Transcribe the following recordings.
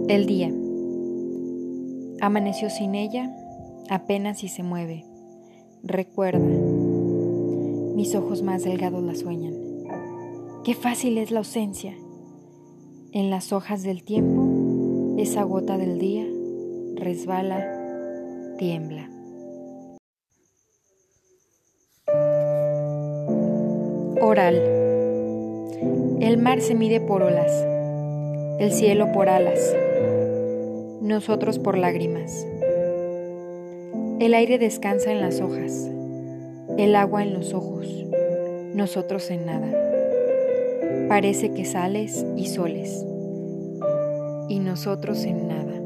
El día. Amaneció sin ella, apenas si se mueve. Recuerda, mis ojos más delgados la sueñan. Qué fácil es la ausencia. En las hojas del tiempo, esa gota del día resbala, tiembla. Oral. El mar se mide por olas, el cielo por alas, nosotros por lágrimas. El aire descansa en las hojas, el agua en los ojos, nosotros en nada. Parece que sales y soles, y nosotros en nada.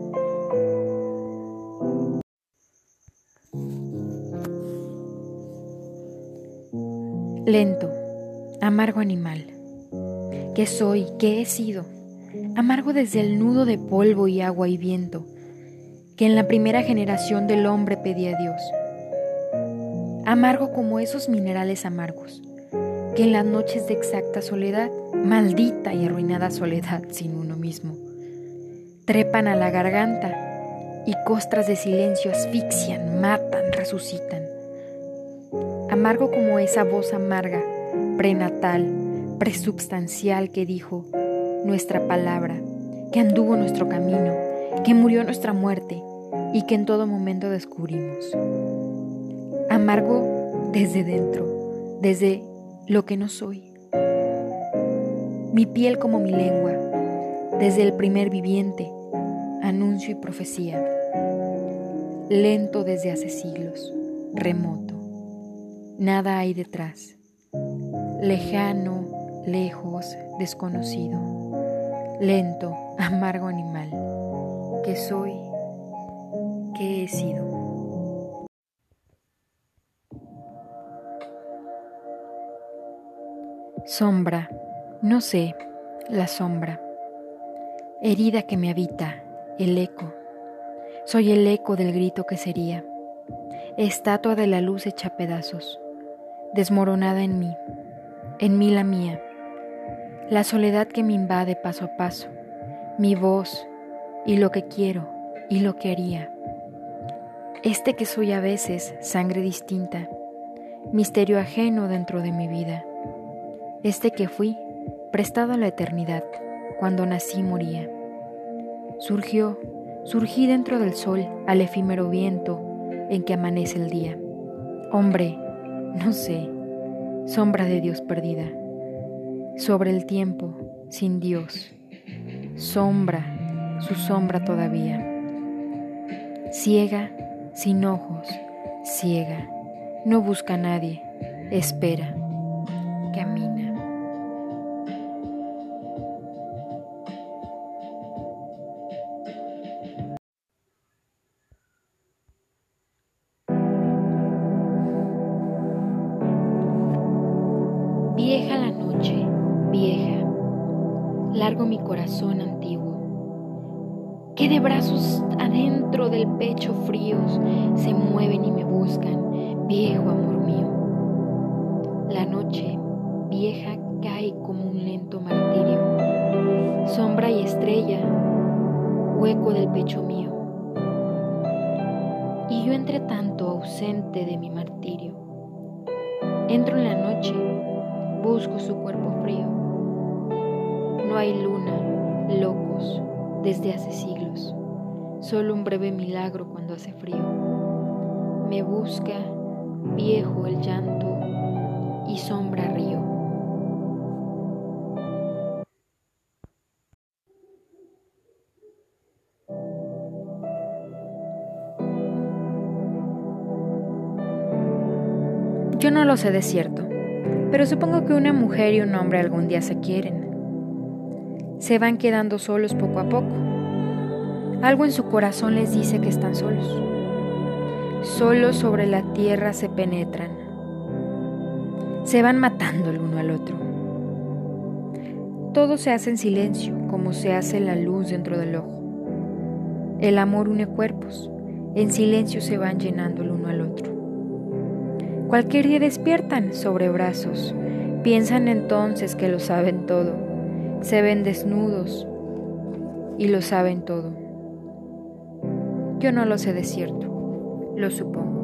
Lento, amargo animal. ¿Qué soy? ¿Qué he sido? Amargo desde el nudo de polvo y agua y viento que en la primera generación del hombre pedía a Dios. Amargo como esos minerales amargos que en las noches de exacta soledad, maldita y arruinada soledad sin uno mismo, trepan a la garganta y costras de silencio asfixian, matan, resucitan. Amargo como esa voz amarga, prenatal, presubstancial que dijo nuestra palabra, que anduvo nuestro camino, que murió nuestra muerte y que en todo momento descubrimos. Amargo desde dentro, desde lo que no soy. Mi piel como mi lengua, desde el primer viviente, anuncio y profecía. Lento desde hace siglos, remoto. Nada hay detrás. Lejano, lejos, desconocido. Lento, amargo animal. ¿Qué soy? ¿Qué he sido? Sombra, no sé, la sombra. Herida que me habita, el eco. Soy el eco del grito que sería. Estatua de la luz hecha pedazos, desmoronada en mí la mía. La soledad que me invade paso a paso, mi voz y lo que quiero y lo que haría. Este que soy a veces, sangre distinta, misterio ajeno dentro de mi vida. Este que fui, prestado a la eternidad, cuando nací moría. Surgí dentro del sol al efímero viento en que amanece el día. Hombre, no sé, sombra de Dios perdida. Sobre el tiempo, sin Dios, sombra, su sombra todavía. Ciega, sin ojos, ciega, no busca a nadie, espera, camina. Vieja la noche, vieja, largo mi corazón antiguo, que de brazos adentro del pecho fríos se mueven y me buscan, viejo amor mío. La noche, vieja, cae como un lento martirio, sombra y estrella, hueco del pecho mío. Y yo entre tanto ausente de mi martirio, entro en la noche, busco su cuerpo frío. No hay luna, locos, desde hace siglos. Solo un breve milagro cuando hace frío. Me busca, viejo el llanto y sombra río. Yo no lo sé de cierto, pero supongo que una mujer y un hombre algún día se quieren. Se van quedando solos poco a poco. Algo en su corazón les dice que están solos. Solos sobre la tierra se penetran. Se van matando el uno al otro. Todo se hace en silencio, como se hace la luz dentro del ojo. El amor une cuerpos. En silencio se van llenando el uno al otro. Cualquier día despiertan sobre brazos, piensan entonces que lo saben todo, se ven desnudos, y lo saben todo. Yo no lo sé de cierto, lo supongo.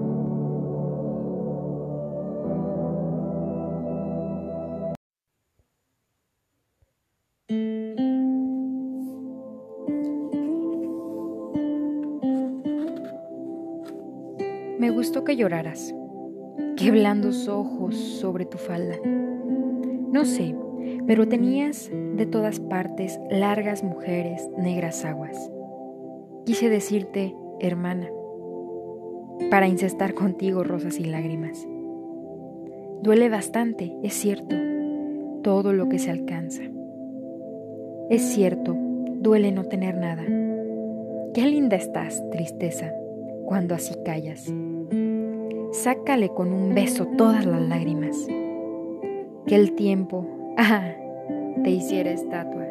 Me gustó que lloraras, qué blandos ojos sobre tu falda. No sé, pero tenías de todas partes largas mujeres, negras aguas. Quise decirte, hermana, para incestar contigo rosas y lágrimas. Duele bastante, es cierto, todo lo que se alcanza. Es cierto, duele no tener nada. Qué linda estás, tristeza, cuando así callas. Sácale con un beso todas las lágrimas. Que el tiempo, te hiciera estatua.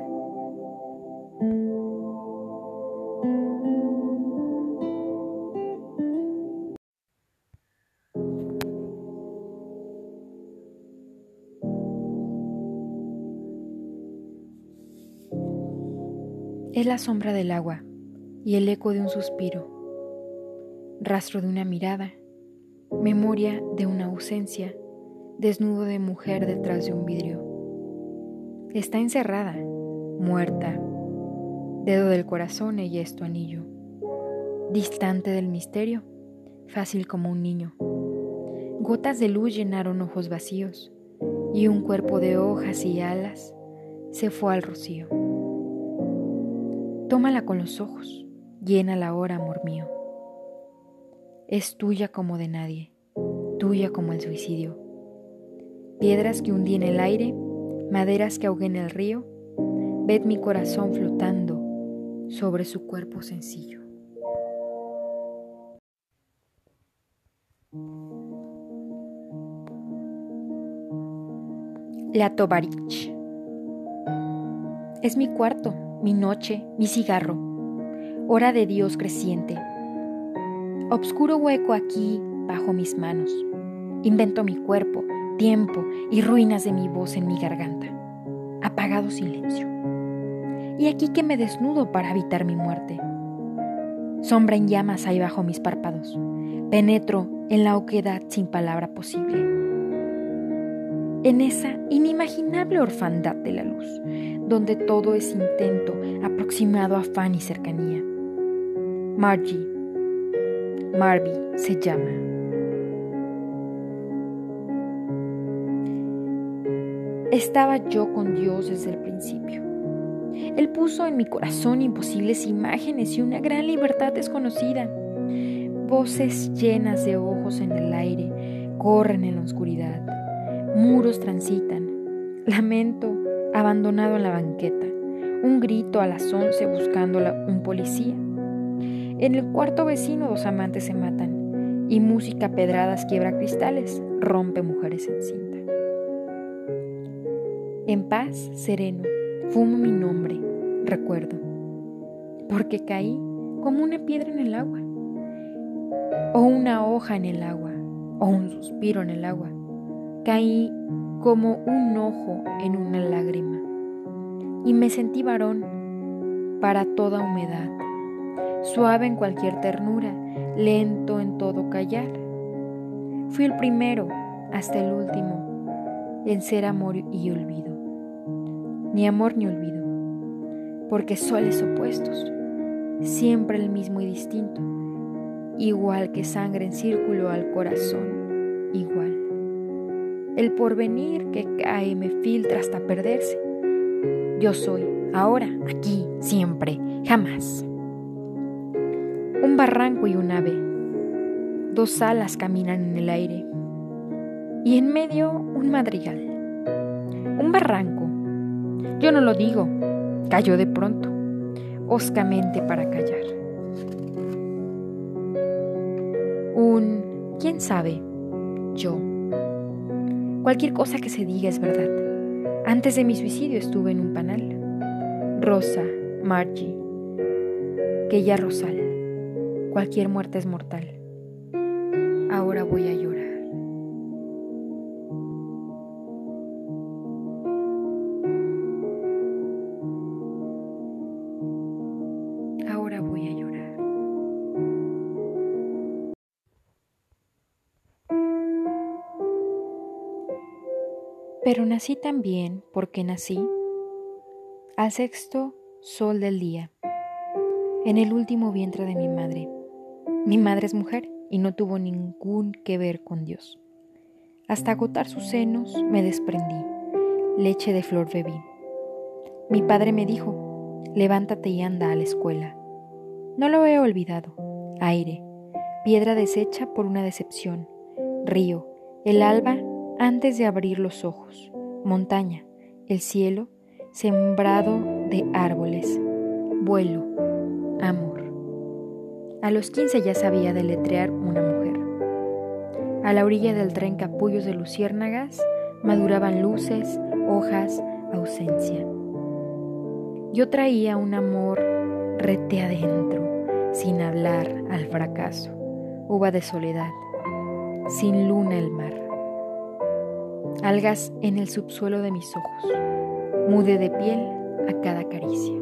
Es la sombra del agua y el eco de un suspiro, rastro de una mirada, memoria de una ausencia, desnudo de mujer detrás de un vidrio. Está encerrada, muerta, dedo del corazón ella es tu anillo, distante del misterio, fácil como un niño. Gotas de luz llenaron ojos vacíos y un cuerpo de hojas y alas se fue al rocío. Tómala con los ojos, llénala ahora, amor mío. Es tuya como de nadie, tuya como el suicidio. Piedras que hundí en el aire, maderas que ahogué en el río, ved mi corazón flotando sobre su cuerpo sencillo. La Tovarich. Es mi cuarto, mi noche, mi cigarro, hora de Dios creciente. Obscuro hueco aquí bajo mis manos. Invento mi cuerpo, tiempo y ruinas de mi voz en mi garganta. Apagado silencio. Y aquí que me desnudo para evitar mi muerte. Sombra en llamas hay bajo mis párpados. Penetro en la oquedad sin palabra posible. En esa inimaginable orfandad de la luz, donde todo es intento aproximado a afán y cercanía. Margie se llama. Estaba yo con Dios desde el principio. Él puso en mi corazón imposibles imágenes y una gran libertad desconocida. Voces llenas de ojos en el aire corren en la oscuridad. Muros transitan, lamento abandonado en la banqueta, un grito a las 11 buscando un policía. En el cuarto vecino 2 amantes se matan y música a pedradas quiebra cristales, rompe mujeres en cinta. En paz, sereno, fumo mi nombre, recuerdo, porque caí como una piedra en el agua, o una hoja en el agua, o un suspiro en el agua. Caí como un ojo en una lágrima y me sentí varón para toda humedad, suave en cualquier ternura, lento en todo callar. Fui el primero hasta el último en ser amor y olvido, ni amor ni olvido, porque soles opuestos, siempre el mismo y distinto, igual que sangre en círculo al corazón, igual. El porvenir que cae me filtra hasta perderse. Yo soy, ahora, aquí, siempre, jamás. Un barranco y un ave, 2 alas caminan en el aire, y en medio un madrigal. Un barranco, yo no lo digo, cayó de pronto, hoscamente para callar. ¿Quién sabe? Yo. Cualquier cosa que se diga es verdad. Antes de mi suicidio estuve en un panal. Rosa, Margie, que ya Rosal. Cualquier muerte es mortal. Ahora voy a llorar. Pero nací también porque nací al sexto sol del día, en el último vientre de mi madre. Mi madre es mujer y no tuvo ningún que ver con Dios. Hasta agotar sus senos me desprendí, leche de flor bebí. Mi padre me dijo, levántate y anda a la escuela. No lo he olvidado. Aire, piedra deshecha por una decepción. Río, el alba antes de abrir los ojos. Montaña, el cielo sembrado de árboles. Vuelo, amor. A los 15 ya sabía deletrear una mujer. A la orilla del tren capullos de luciérnagas maduraban luces, hojas, ausencia. Yo traía un amor rete adentro, sin hablar al fracaso, uva de soledad, sin luna el mar. Algas en el subsuelo de mis ojos, mude de piel a cada caricia.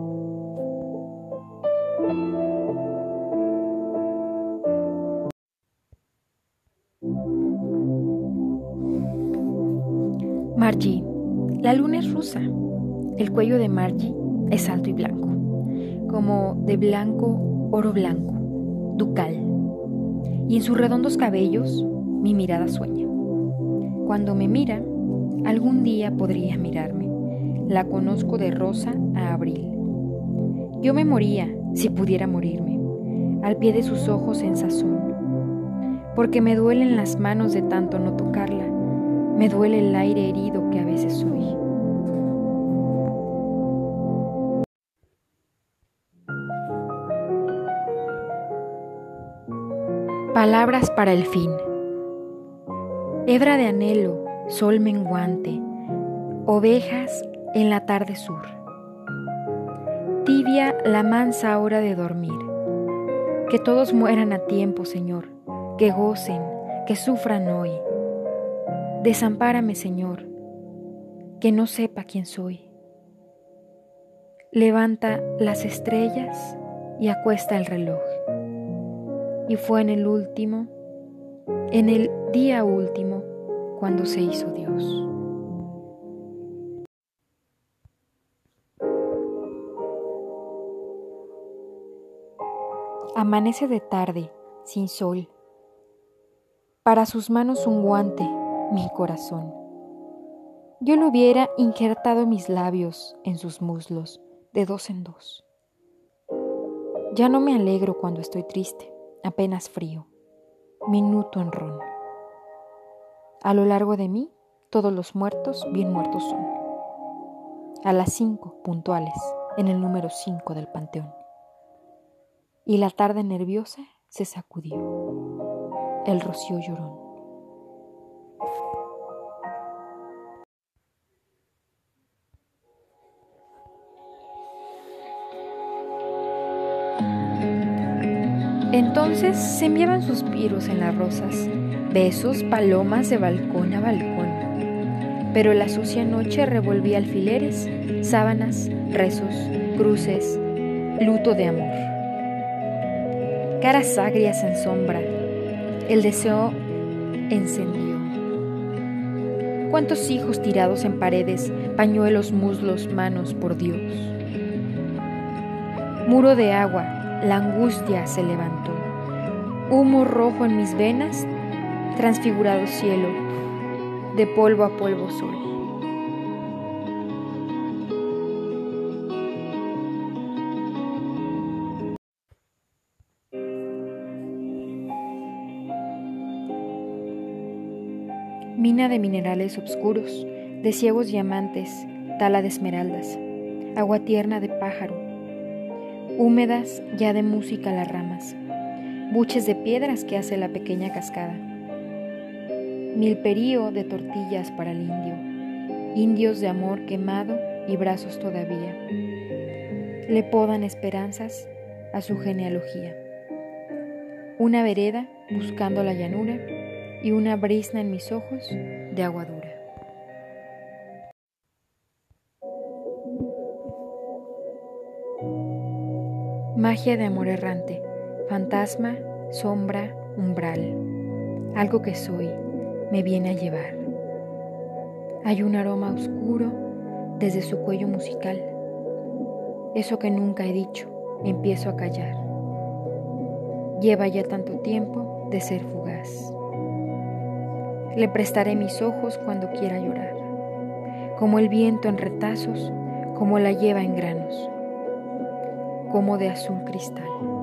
Margie, la luna es rusa. El cuello de Margie es alto y blanco, como de blanco oro blanco, ducal. Y en sus redondos cabellos mi mirada sueña. Cuando me mira, algún día podría mirarme. La conozco de rosa a abril. Yo me moría, si pudiera morirme, al pie de sus ojos en sazón, porque me duelen las manos de tanto no tocarla. Me duele el aire herido que a veces soy. Palabras para el fin. Hebra de anhelo, sol menguante, ovejas en la tarde sur. Tibia la mansa hora de dormir. Que todos mueran a tiempo, Señor, que gocen, que sufran hoy. Desampárame, Señor, que no sepa quién soy. Levanta las estrellas y acuesta el reloj. Y fue en el día último, cuando se hizo Dios. Amanece de tarde, sin sol. Para sus manos un guante, mi corazón. Yo le hubiera injertado mis labios en sus muslos, de dos en dos. Ya no me alegro cuando estoy triste, apenas frío, minuto en ron. A lo largo de mí, todos los muertos bien muertos son. A las 5 puntuales, en el número 5 del panteón. Y la tarde nerviosa se sacudió, el rocío llorón. Entonces se enviaban suspiros en las rosas, besos, palomas de balcón a balcón. Pero la sucia noche revolvía alfileres, sábanas, rezos, cruces, luto de amor. Caras agrias en sombra, el deseo encendió. ¿Cuántos hijos tirados en paredes, pañuelos, muslos, manos, por Dios? Muro de agua, la angustia se levantó. Humo rojo en mis venas, transfigurado cielo, de polvo a polvo soy. Mina de minerales oscuros, de ciegos diamantes, tala de esmeraldas, agua tierna de pájaro, húmedas ya de música las ramas, buches de piedras que hace la pequeña cascada, milperío de tortillas para el indio, indios de amor quemado y brazos todavía, le podan esperanzas a su genealogía. Una vereda buscando la llanura y una brisna en mis ojos de agua dura. Magia de amor errante, fantasma, sombra, umbral. Algo que soy me viene a llevar. Hay un aroma oscuro desde su cuello musical. Eso que nunca he dicho, empiezo a callar. Lleva ya tanto tiempo de ser fugaz. Le prestaré mis ojos cuando quiera llorar, como el viento en retazos, como la lleva en granos, como de azul cristal.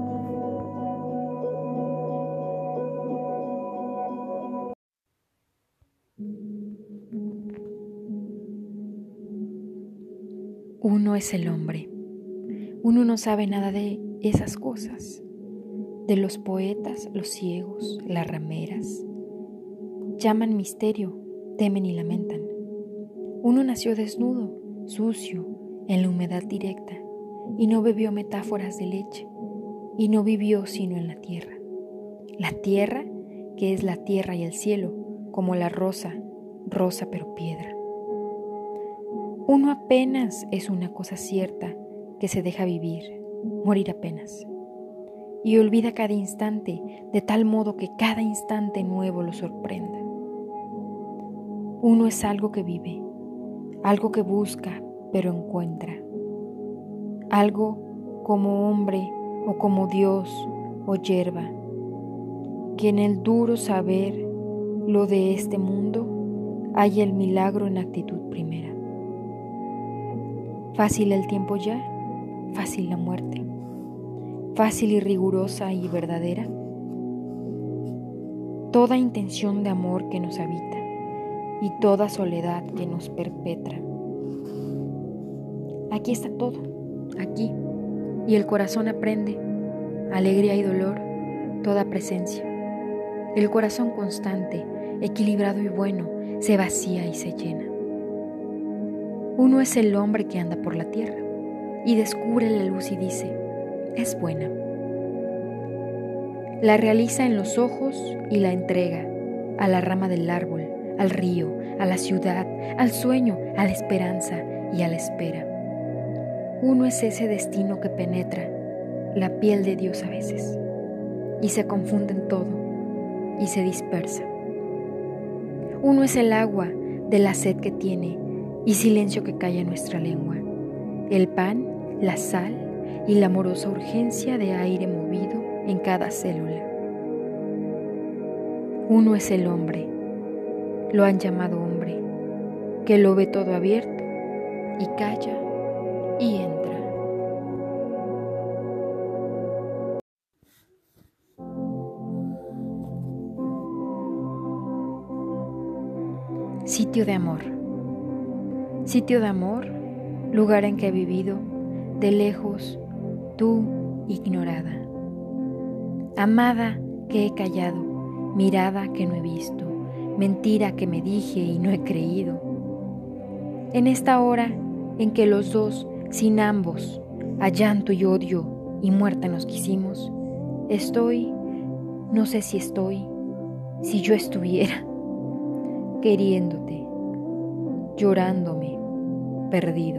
Uno es el hombre. Uno no sabe nada de esas cosas, de los poetas, los ciegos, las rameras. Llaman misterio, temen y lamentan. Uno nació desnudo, sucio, en la humedad directa, y no bebió metáforas de leche, y no vivió sino en la tierra. La tierra, que es la tierra y el cielo, como la rosa, rosa pero piedra. Uno apenas es una cosa cierta que se deja vivir, morir apenas, y olvida cada instante de tal modo que cada instante nuevo lo sorprenda. Uno es algo que vive, algo que busca pero encuentra, algo como hombre o como Dios o hierba, que en el duro saber lo de este mundo halla el milagro en actitud primera. Fácil el tiempo ya, fácil la muerte, fácil y rigurosa y verdadera, toda intención de amor que nos habita y toda soledad que nos perpetra. Aquí está todo, aquí, y el corazón aprende, alegría y dolor, toda presencia. El corazón constante, equilibrado y bueno, se vacía y se llena. Uno es el hombre que anda por la tierra y descubre la luz y dice, es buena. La realiza en los ojos y la entrega a la rama del árbol, al río, a la ciudad, al sueño, a la esperanza y a la espera. Uno es ese destino que penetra la piel de Dios a veces y se confunde en todo y se dispersa. Uno es el agua de la sed que tiene y silencio que calla en nuestra lengua, el pan, la sal y la amorosa urgencia de aire movido en cada célula. Uno es el hombre, lo han llamado hombre, que lo ve todo abierto y calla y entra. Sitio de amor. Sitio de amor, lugar en que he vivido, de lejos, tú ignorada. Amada que he callado, mirada que no he visto, mentira que me dije y no he creído. En esta hora en que los dos, sin ambos, a llanto y odio y muerte nos quisimos, estoy, no sé si estoy, si yo estuviera, queriéndote, llorándome, perdido.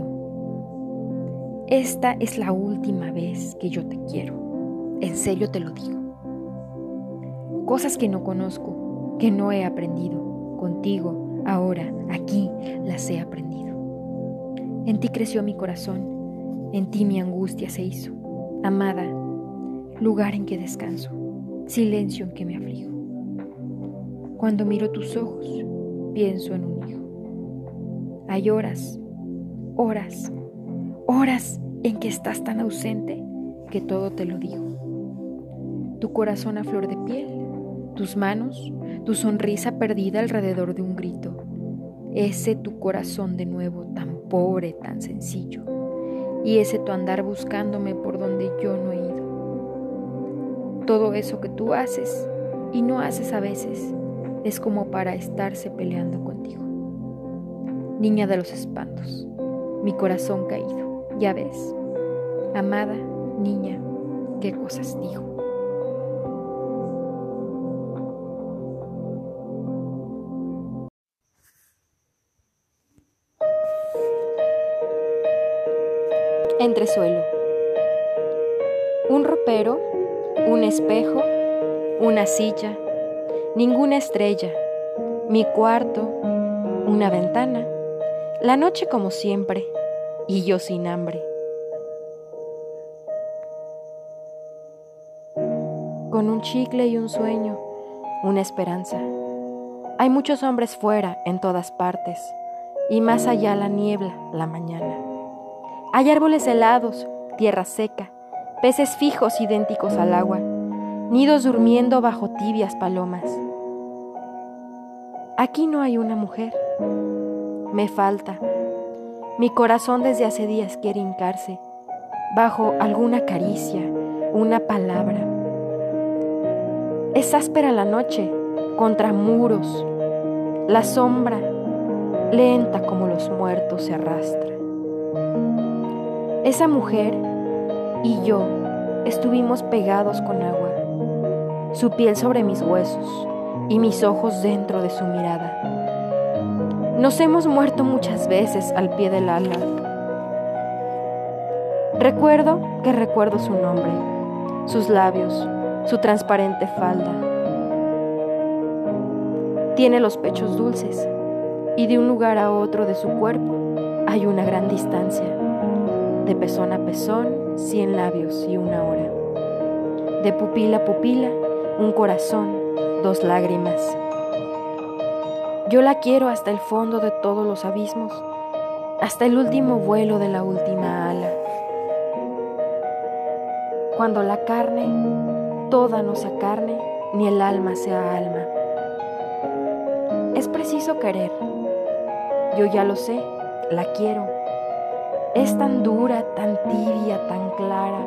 Esta es la última vez que yo te quiero, en serio te lo digo. Cosas que no conozco, que no he aprendido, contigo, ahora, aquí, las he aprendido. En ti creció mi corazón, en ti mi angustia se hizo. Amada, lugar en que descanso, silencio en que me aflijo. Cuando miro tus ojos, pienso en un hijo. Hay horas, horas, horas en que estás tan ausente que todo te lo digo. Tu corazón a flor de piel, tus manos, tu sonrisa perdida alrededor de un grito. Ese tu corazón de nuevo tan pobre, tan sencillo. Y ese tu andar buscándome por donde yo no he ido. Todo eso que tú haces y no haces a veces es como para estarse peleando contigo. Niña de los espantos, mi corazón caído, ya ves. Amada niña, qué cosas digo. Entresuelo. Un ropero, un espejo, una silla, ninguna estrella, mi cuarto, una ventana, la noche como siempre, y yo sin hambre. Con un chicle y un sueño, una esperanza. Hay muchos hombres fuera, en todas partes, y más allá la niebla, la mañana. Hay árboles helados, tierra seca, peces fijos idénticos al agua, nidos durmiendo bajo tibias palomas. Aquí no hay una mujer. Me falta. Mi corazón desde hace días quiere hincarse bajo alguna caricia, una palabra. Es áspera la noche, contra muros. La sombra, lenta como los muertos, se arrastra. Esa mujer y yo estuvimos pegados con agua, su piel sobre mis huesos y mis ojos dentro de su mirada. Nos hemos muerto muchas veces al pie del alba. Recuerdo su nombre, sus labios, su transparente falda. Tiene los pechos dulces y de un lugar a otro de su cuerpo hay una gran distancia. De pezón a pezón, 100 labios y una hora. De pupila a pupila, un corazón, 2 lágrimas. Yo la quiero hasta el fondo de todos los abismos, hasta el último vuelo de la última ala. Cuando la carne toda no sea carne, ni el alma sea alma. Es preciso querer. Yo ya lo sé, la quiero. Es tan dura, tan tibia, tan clara.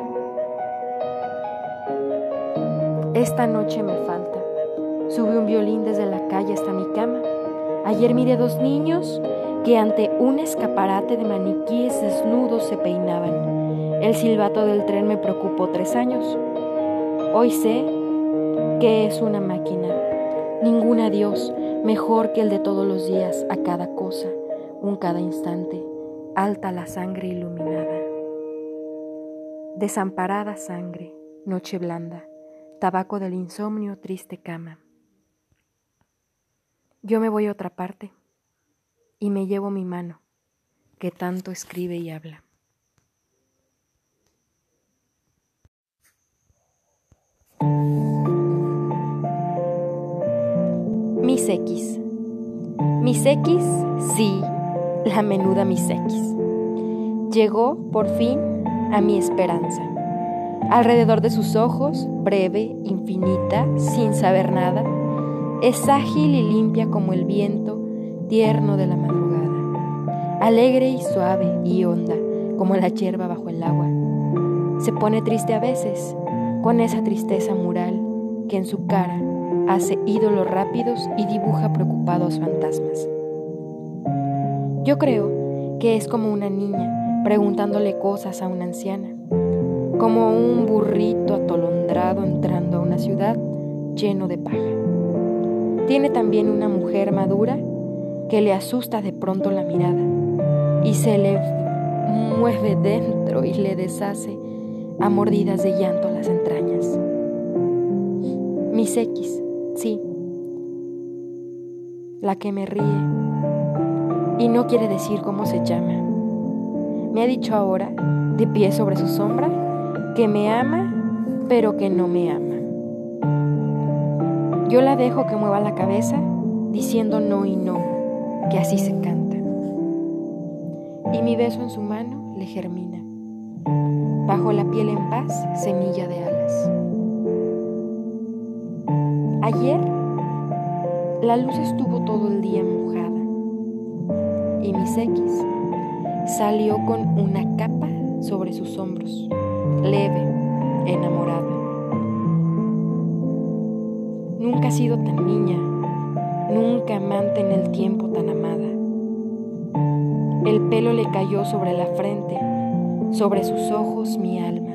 Esta noche me falta. Sube un violín desde la calle hasta mi cama. Ayer miré 2 niños que ante un escaparate de maniquíes desnudos se peinaban. El silbato del tren me preocupó 3 años. Hoy sé que es una máquina. Ningún adiós mejor que el de todos los días, a cada cosa, un cada instante. Alta la sangre iluminada. Desamparada sangre, noche blanda, tabaco del insomnio, triste cama. Yo me voy a otra parte y me llevo mi mano, que tanto escribe y habla. Mis X. Mis X, sí, la menuda Mis X. Llegó, por fin, a mi esperanza. Alrededor de sus ojos, breve, infinita, sin saber nada, es ágil y limpia como el viento tierno de la madrugada, alegre y suave y honda como la hierba bajo el agua. Se pone triste a veces, con esa tristeza mural que en su cara hace ídolos rápidos y dibuja preocupados fantasmas. Yo creo que es como una niña preguntándole cosas a una anciana, como un burrito atolondrado entrando a una ciudad lleno de paja. Tiene también una mujer madura que le asusta de pronto la mirada y se le mueve dentro y le deshace a mordidas de llanto las entrañas. Mis X, sí, la que me ríe y no quiere decir cómo se llama. Me ha dicho ahora, de pie sobre su sombra, que me ama, pero que no me ama. Yo la dejo que mueva la cabeza, diciendo no y no, que así se canta. Y mi beso en su mano le germina. Bajo la piel en paz, semilla de alas. Ayer, la luz estuvo todo el día mojada. Y Mis X salió con una capa sobre sus hombros, leve, enamorada. Nunca ha sido tan niña, nunca amante en el tiempo tan amada. El pelo le cayó sobre la frente, sobre sus ojos mi alma.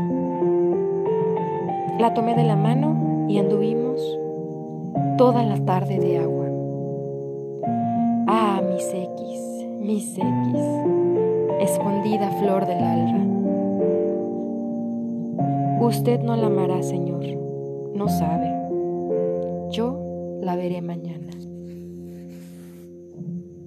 La tomé de la mano y anduvimos toda la tarde de agua. Ah, Mis X, escondida flor del alba. Usted no la amará, Señor, no sabe. Yo la veré mañana.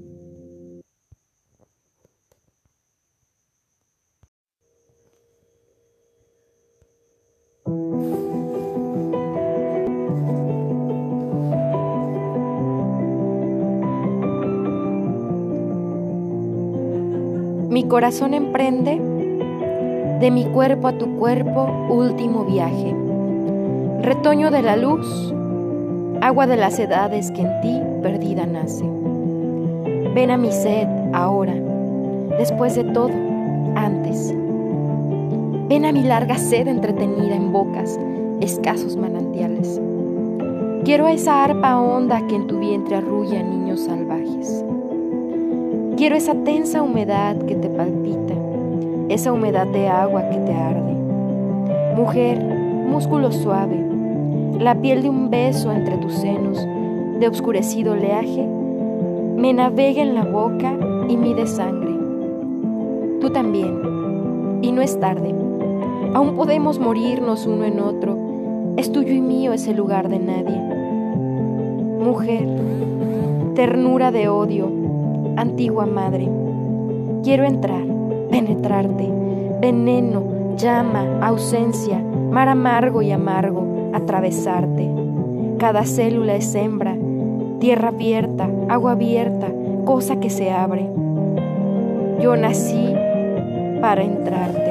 Mi corazón emprende de mi cuerpo a tu cuerpo último viaje. Retoño de la luz, agua de las edades que en ti perdida nace. Ven a mi sed ahora, después de todo, antes. Ven a mi larga sed entretenida en bocas, escasos manantiales. Quiero esa arpa honda que en tu vientre arrulla niños salvajes. Quiero esa tensa humedad que te palpita, esa humedad de agua que te arde. Mujer, músculo suave, la piel de un beso entre tus senos, de oscurecido oleaje, me navega en la boca y mide sangre. Tú también, y no es tarde. Aún podemos morirnos uno en otro. Es tuyo y mío ese lugar de nadie. Mujer, ternura de odio, antigua madre, quiero entrar, penetrarte, veneno, llama, ausencia, mar amargo y amargo, atravesarte. Cada célula es hembra, tierra abierta, agua abierta, cosa que se abre. Yo nací para entrarte.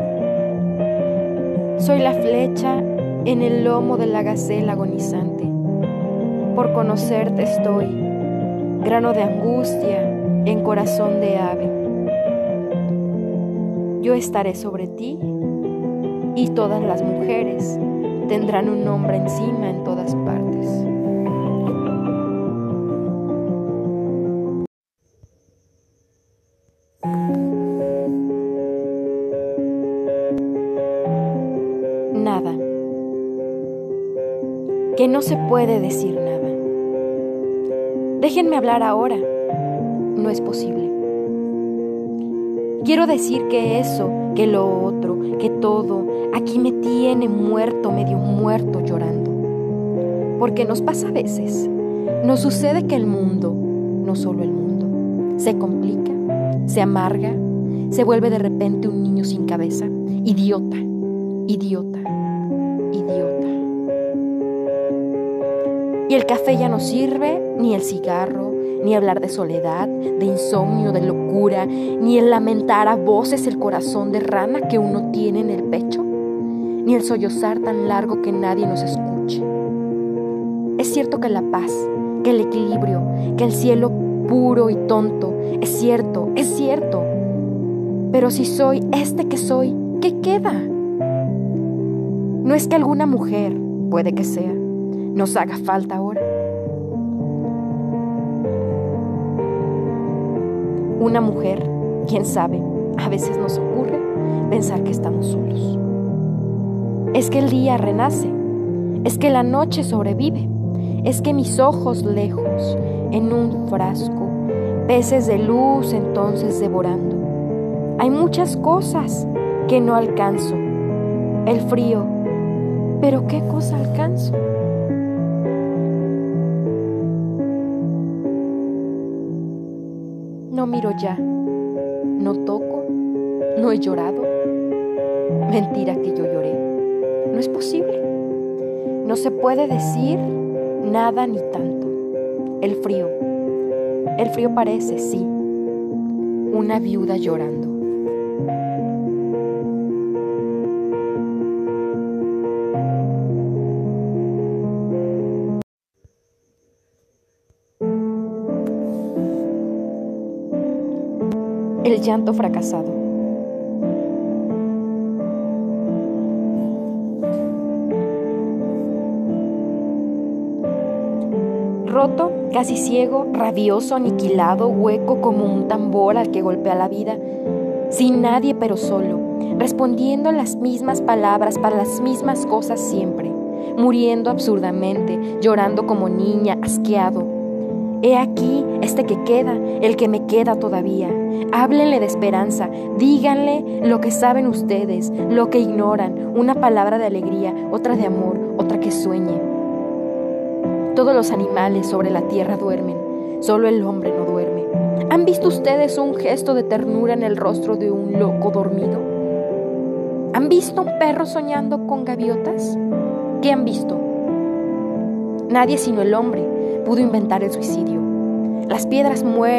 Soy la flecha en el lomo de la gacela agonizante. Por conocerte estoy, grano de angustia en corazón de ave. Yo estaré sobre ti y todas las mujeres tendrán un nombre encima en todas partes. Nada. Que no se puede decir nada. Déjenme hablar ahora. No es posible. Quiero decir que eso, que lo otro, que todo, aquí me tiene muerto, medio muerto llorando. Porque nos pasa a veces. Nos sucede que el mundo, no solo el mundo, se complica, se amarga, se vuelve de repente un niño sin cabeza, idiota, idiota, idiota. Y el café ya no sirve, ni el cigarro, ni hablar de soledad, de insomnio, de locura, ni el lamentar a voces el corazón de rana que uno tiene en el pecho, ni el sollozar tan largo que nadie nos escuche. Es cierto que la paz, que el equilibrio, que el cielo puro y tonto, es cierto, pero si soy este que soy, ¿qué queda? No es que alguna mujer, puede que sea, nos haga falta ahora. Una mujer, quién sabe, a veces nos ocurre pensar que estamos solos. Es que el día renace, es que la noche sobrevive, es que mis ojos lejos, en un frasco, peces de luz entonces devorando. Hay muchas cosas que no alcanzo. El frío, pero ¿qué cosa alcanzo? No miro ya, no toco, no he llorado. Mentira que yo lloré. No es posible. No se puede decir nada ni tanto. El frío parece, sí, una viuda llorando. El llanto fracasado. Roto, casi ciego, rabioso, aniquilado, hueco como un tambor al que golpea la vida, sin nadie pero solo, respondiendo las mismas palabras para las mismas cosas siempre, muriendo absurdamente, llorando como niña, asqueado. He aquí este que queda, el que me queda todavía. Háblenle de esperanza, díganle lo que saben ustedes, lo que ignoran, una palabra de alegría, otra de amor, otra que sueñe. Todos los animales sobre la tierra duermen, solo el hombre no duerme. ¿Han visto ustedes un gesto de ternura en el rostro de un loco dormido? ¿Han visto un perro soñando con gaviotas? ¿Qué han visto? Nadie sino el hombre pudo inventar el suicidio. Las piedras mueren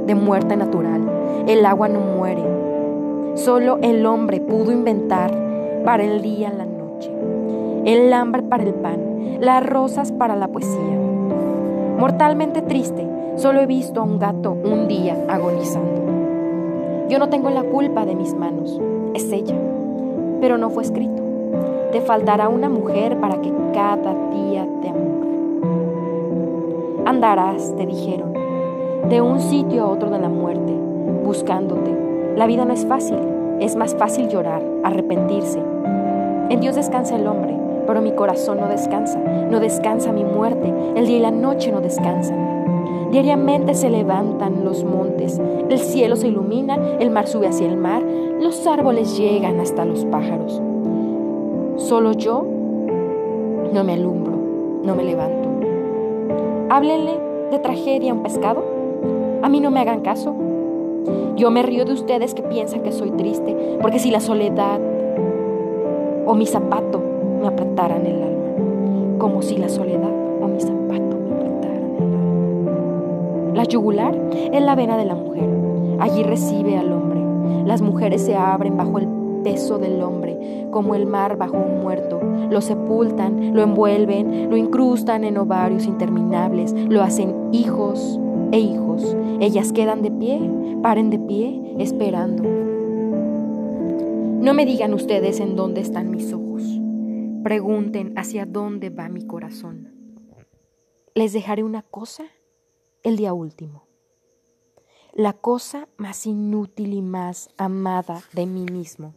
de muerte natural. El agua no muere. Solo el hombre pudo inventar para el día la noche, el hambre para el pan, las rosas para la poesía. Mortalmente triste, solo he visto a un gato un día agonizando. Yo no tengo la culpa de mis manos, es ella, pero no fue escrito. Te faltará una mujer para que cada día te amor. Andarás, te dijeron, de un sitio a otro de la muerte, buscándote. La vida no es fácil, es más fácil llorar, arrepentirse. En Dios descansa el hombre, pero mi corazón no descansa mi muerte, el día y la noche no descansan. Diariamente se levantan los montes, el cielo se ilumina, el mar sube hacia el mar, los árboles llegan hasta los pájaros. Solo yo no me alumbro, no me levanto. Háblenle de tragedia a un pescado, a mí no me hagan caso. Yo me río de ustedes que piensan que soy triste, porque si la soledad o mi zapato me apretaran el alma, como si la soledad o mi zapato me apretaran el alma. La yugular es la vena de la mujer, allí recibe al hombre. Las mujeres se abren bajo el peso del hombre, como el mar bajo un muerto. Lo sepultan, lo envuelven, lo incrustan en ovarios interminables, lo hacen hijos e hijos. Ellas quedan de pie, paren de pie, esperando. No me digan ustedes en dónde están mis ojos. Pregunten hacia dónde va mi corazón. Les dejaré una cosa el día último. La cosa más inútil y más amada de mí mismo.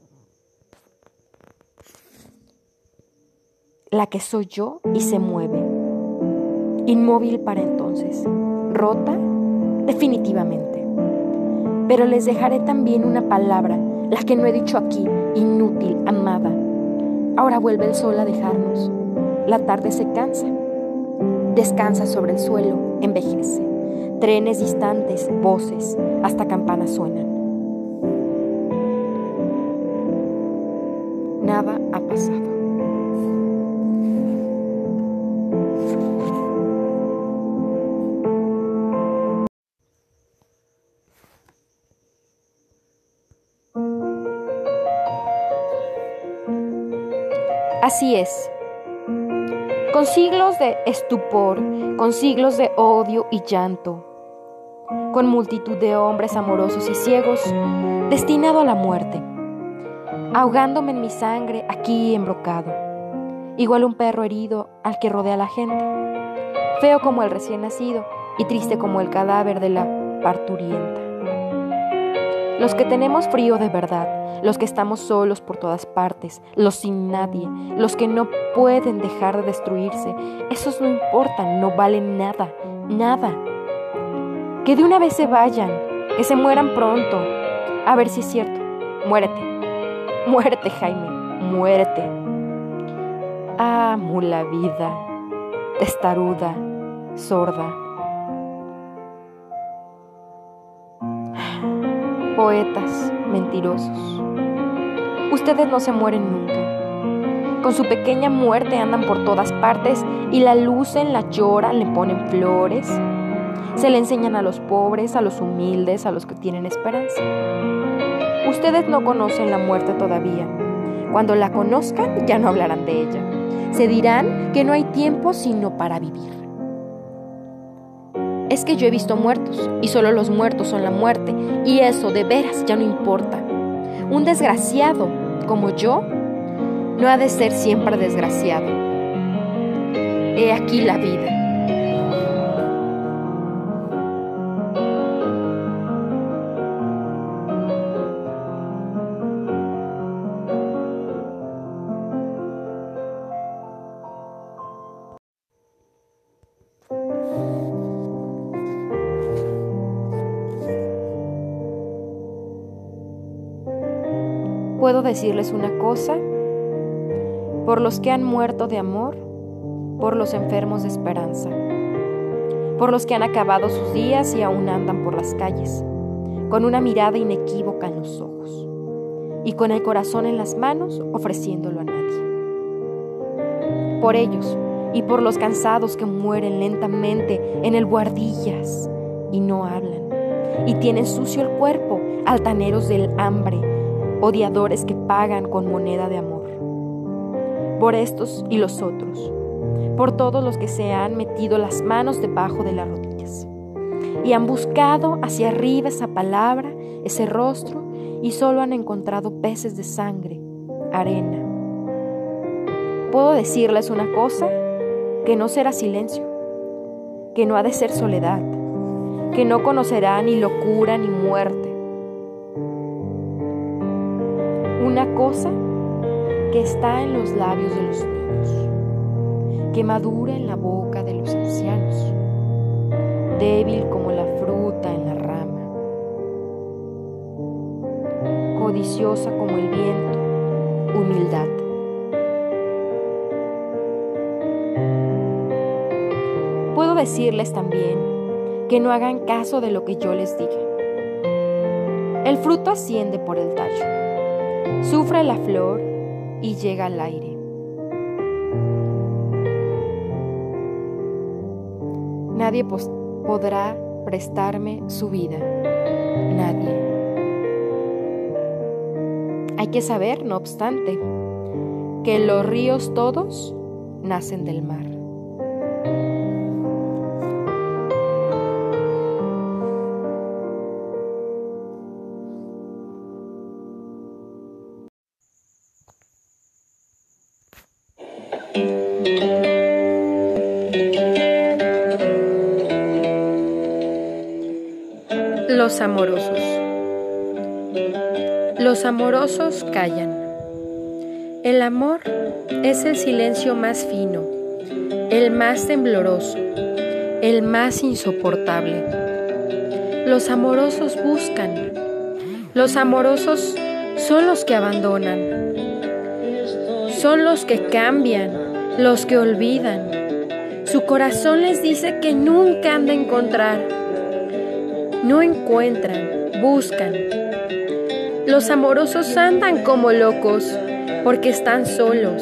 La que soy yo y se mueve. Inmóvil para entonces. Rota definitivamente. Pero les dejaré también una palabra, la que no he dicho aquí, inútil, amada. Ahora vuelve el sol a dejarnos. La tarde se cansa. Descansa sobre el suelo, envejece. Trenes distantes, voces, hasta campanas suenan. Nada ha pasado. Así es. Con siglos de estupor, con siglos de odio y llanto, con multitud de hombres amorosos y ciegos, destinado a la muerte, ahogándome en mi sangre aquí embrocado, igual un perro herido al que rodea la gente, feo como el recién nacido y triste como el cadáver de la parturienta. Los que tenemos frío de verdad, los que estamos solos por todas partes, los sin nadie, los que no pueden dejar de destruirse, esos no importan, no valen nada, nada. Que de una vez se vayan, que se mueran pronto. A ver si es cierto. Muérete, muérete, Jaime, muérete. Amo la vida, testaruda, sorda. Poetas mentirosos. Ustedes no se mueren nunca. Con su pequeña muerte andan por todas partes y la lucen, la lloran, le ponen flores. Se le enseñan a los pobres, a los humildes, a los que tienen esperanza. Ustedes no conocen la muerte todavía. Cuando la conozcan, ya no hablarán de ella. Se dirán que no hay tiempo sino para vivir. Es que yo he visto muertos, y solo los muertos son la muerte, y eso de veras ya no importa. Un desgraciado como yo no ha de ser siempre desgraciado. He aquí la vida. Puedo decirles una cosa, por los que han muerto de amor, por los enfermos de esperanza, por los que han acabado sus días y aún andan por las calles, con una mirada inequívoca en los ojos y con el corazón en las manos ofreciéndolo a nadie. Por ellos y por los cansados que mueren lentamente en el buhardillas y no hablan, y tienen sucio el cuerpo, altaneros del hambre, odiadores que pagan con moneda de amor. Por estos y los otros, por todos los que se han metido las manos debajo de las rodillas y han buscado hacia arriba esa palabra, ese rostro, y solo han encontrado peces de sangre, arena. Puedo decirles una cosa, que no será silencio, que no ha de ser soledad, que no conocerá ni locura ni muerte. Una cosa que está en los labios de los niños, que madura en la boca de los ancianos, débil como la fruta en la rama, codiciosa como el viento, humildad. Puedo decirles también que no hagan caso de lo que yo les diga. El fruto asciende por el tallo, sufre la flor y llega al aire. Nadie podrá prestarme su vida, nadie. Hay que saber, no obstante, que los ríos todos nacen del mar. Los amorosos. Los amorosos callan. El amor es el silencio más fino, el más tembloroso, el más insoportable. Los amorosos buscan. Los amorosos son los que abandonan. Son los que cambian, los que olvidan. Su corazón les dice que nunca han de encontrar. No encuentran, buscan. Los amorosos andan como locos porque están solos,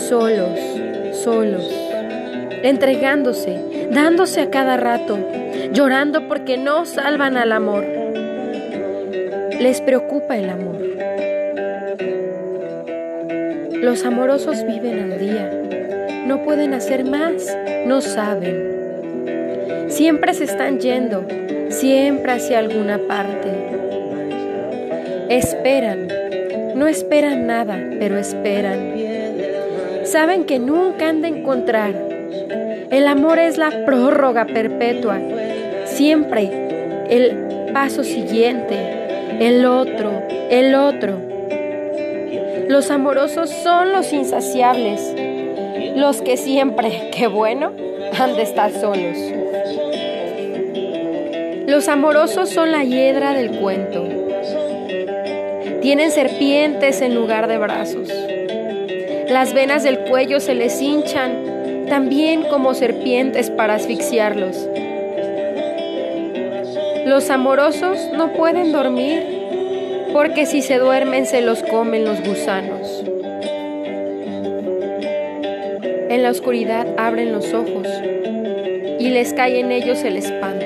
entregándose, dándose a cada rato, llorando porque no salvan al amor. Les preocupa el amor. Los amorosos viven al día, no pueden hacer más, no saben. Siempre se están yendo, siempre hacia alguna parte. Esperan, no esperan nada, pero esperan. Saben que nunca han de encontrar. El amor es la prórroga perpetua, siempre el paso siguiente, el otro. Los amorosos son los insaciables, los que siempre, qué bueno, han de estar solos. Los amorosos son la hiedra del cuento. Tienen serpientes en lugar de brazos. Las venas del cuello se les hinchan, también como serpientes para asfixiarlos. Los amorosos no pueden dormir, porque si se duermen se los comen los gusanos. En la oscuridad abren los ojos y les cae en ellos el espanto.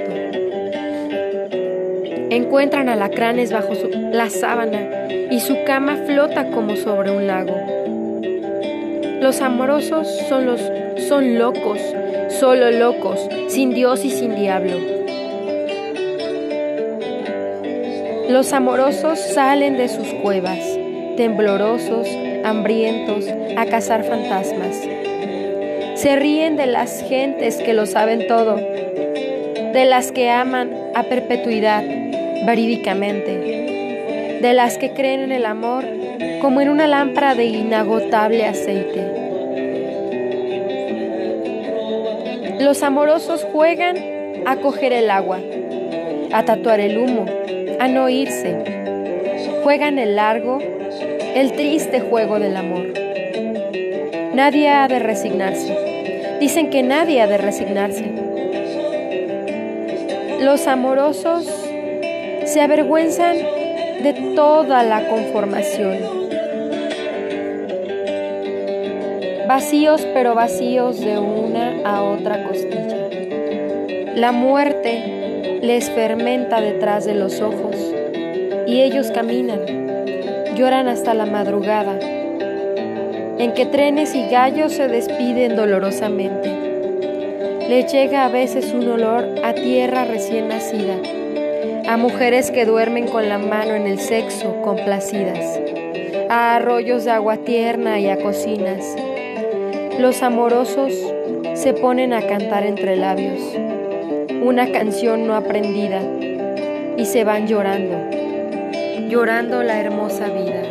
Encuentran alacranes bajo la sábana y su cama flota como sobre un lago. Los amorosos son locos, solo locos, sin Dios y sin diablo. Los amorosos salen de sus cuevas, temblorosos, hambrientos, a cazar fantasmas. Se ríen de las gentes que lo saben todo, de las que aman a perpetuidad, verídicamente, de las que creen en el amor como en una lámpara de inagotable aceite. Los amorosos juegan a coger el agua, a tatuar el humo, a no irse. Juegan el largo, el triste juego del amor. Nadie ha de resignarse. Dicen que nadie ha de resignarse. Los amorosos se avergüenzan de toda la conformación. Vacíos, pero vacíos de una a otra costilla. La muerte les fermenta detrás de los ojos, y ellos caminan, lloran hasta la madrugada, en que trenes y gallos se despiden dolorosamente. Les llega a veces un olor a tierra recién nacida, a mujeres que duermen con la mano en el sexo, complacidas, a arroyos de agua tierna y a cocinas. Los amorosos se ponen a cantar entre labios una canción no aprendida y se van llorando, llorando la hermosa vida.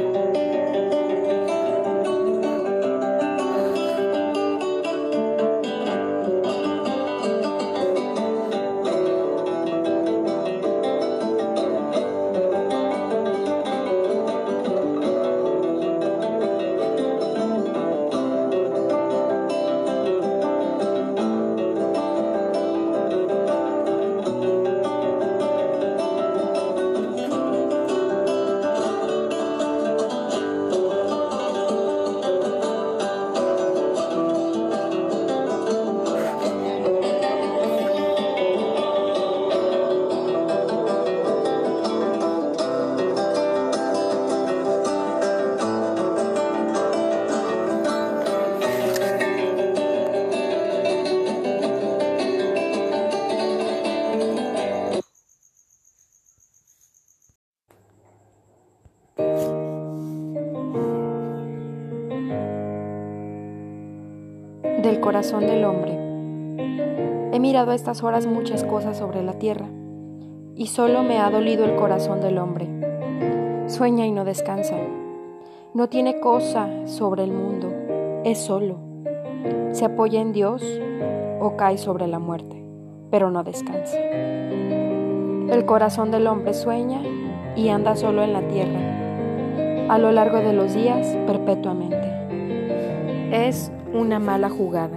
Del corazón del hombre. He mirado a estas horas muchas cosas sobre la tierra, y solo me ha dolido el corazón del hombre. Sueña y no descansa. No tiene cosa sobre el mundo, es solo. Se apoya en Dios o cae sobre la muerte, pero no descansa. El corazón del hombre sueña y anda solo en la tierra, a lo largo de los días perpetuamente. Es una mala jugada.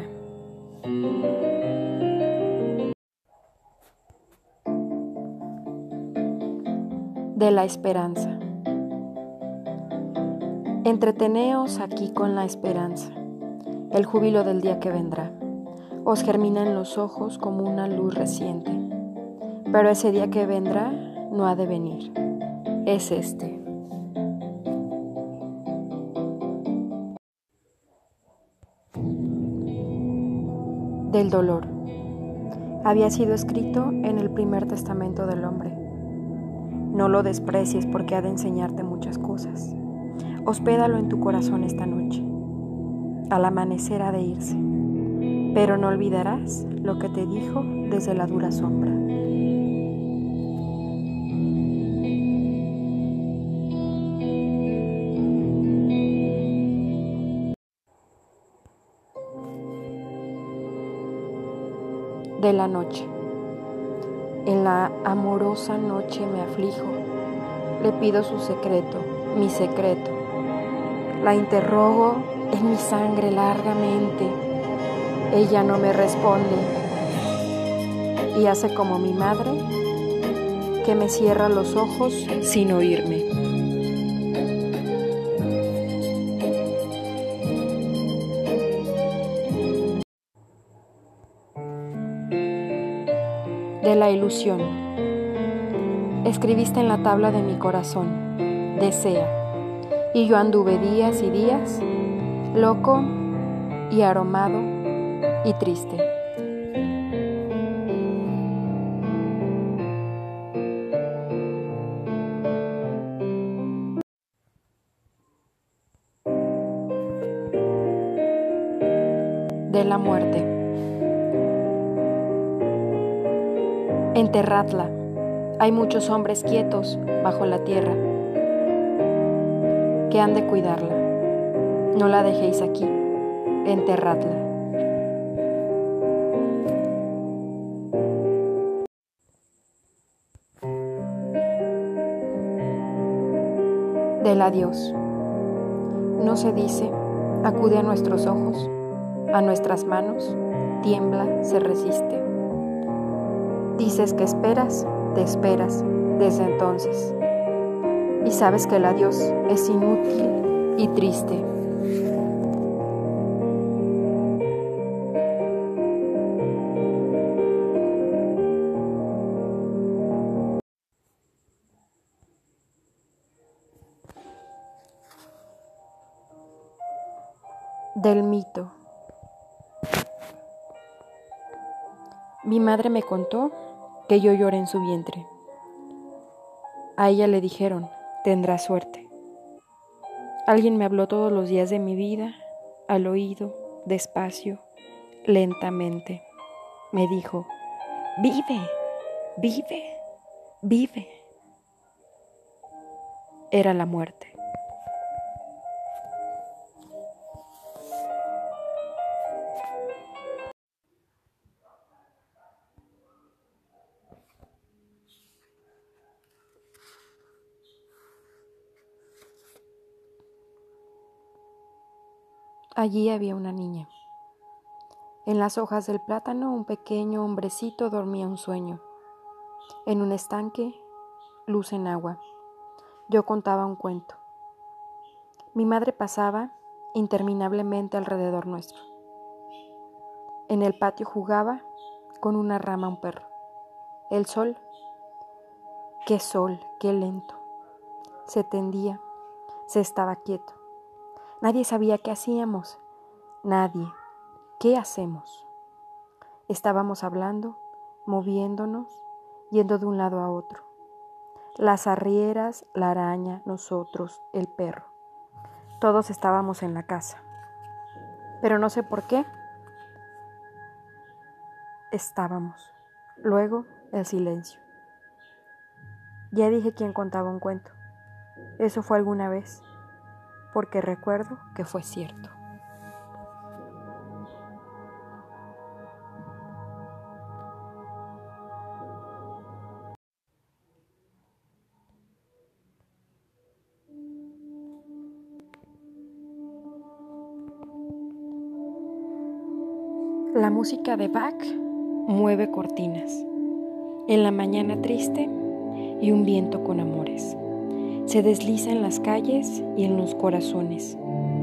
De la esperanza. Entreteneos aquí con la esperanza, el júbilo del día que vendrá. Os germina en los ojos como una luz reciente, pero ese día que vendrá no ha de venir, es este. Del dolor. Había sido escrito en el primer testamento del hombre. No lo desprecies porque ha de enseñarte muchas cosas. Hospédalo en tu corazón esta noche. Al amanecer ha de irse, pero no olvidarás lo que te dijo desde la dura sombra. De la noche. En la amorosa noche me aflijo, le pido su secreto, mi secreto. La interrogo en mi sangre largamente, ella no me responde y hace como mi madre, que me cierra los ojos sin oírme. De la ilusión. Escribiste en la tabla de mi corazón, desea, y yo anduve días y días, loco y aromado y triste. De la muerte. Enterradla. Hay muchos hombres quietos bajo la tierra que han de cuidarla. No la dejéis aquí, enterradla. Del adiós. No se dice, acude a nuestros ojos, a nuestras manos, tiembla, se resiste. Dices que esperas, te esperas desde entonces. Y sabes que el adiós es inútil y triste. Del mito. Mi madre me contó que yo lloré en su vientre. A ella le dijeron, tendrás suerte. Alguien me habló todos los días de mi vida, al oído, despacio, lentamente. Me dijo, vive, vive, vive. Era la muerte. Allí había una niña. En las hojas del plátano un pequeño hombrecito dormía un sueño. En un estanque, luz en agua. Yo contaba un cuento. Mi madre pasaba interminablemente alrededor nuestro. En el patio jugaba con una rama un perro. El sol, qué lento. Se tendía, se estaba quieto. Nadie sabía qué hacíamos. Nadie. ¿Qué hacemos? Estábamos hablando, moviéndonos, yendo de un lado a otro. Las arrieras, la araña, nosotros, el perro. Todos estábamos en la casa. Pero no sé por qué estábamos. Luego, el silencio. Ya dije quién contaba un cuento. Eso fue alguna vez, porque recuerdo que fue cierto. La música de Bach mueve cortinas. En la mañana triste y un viento con amores. Se desliza en las calles y en los corazones.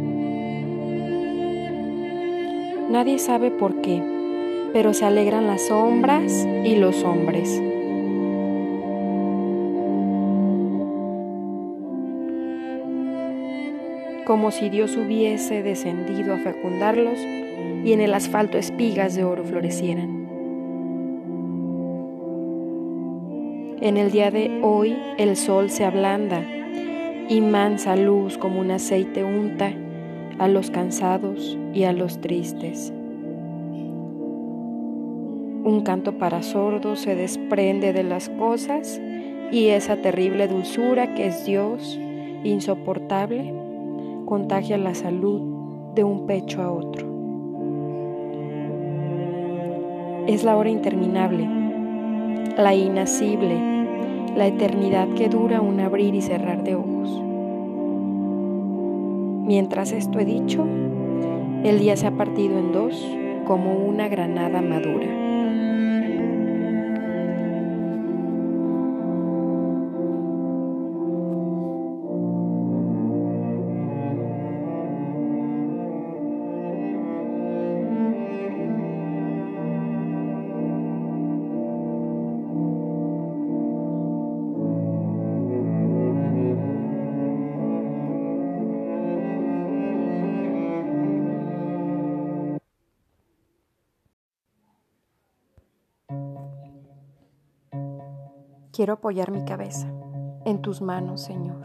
Nadie sabe por qué, pero se alegran las sombras y los hombres. Como si Dios hubiese descendido a fecundarlos y en el asfalto espigas de oro florecieran. En el día de hoy el sol se ablanda y mansa luz como un aceite unta a los cansados y a los tristes. Un canto para sordos se desprende de las cosas y esa terrible dulzura que es Dios, insoportable, contagia la salud de un pecho a otro. Es la hora interminable, la inacible, la eternidad que dura un abrir y cerrar de ojos. Mientras esto he dicho, el día se ha partido en dos como una granada madura. Quiero apoyar mi cabeza en tus manos, Señor.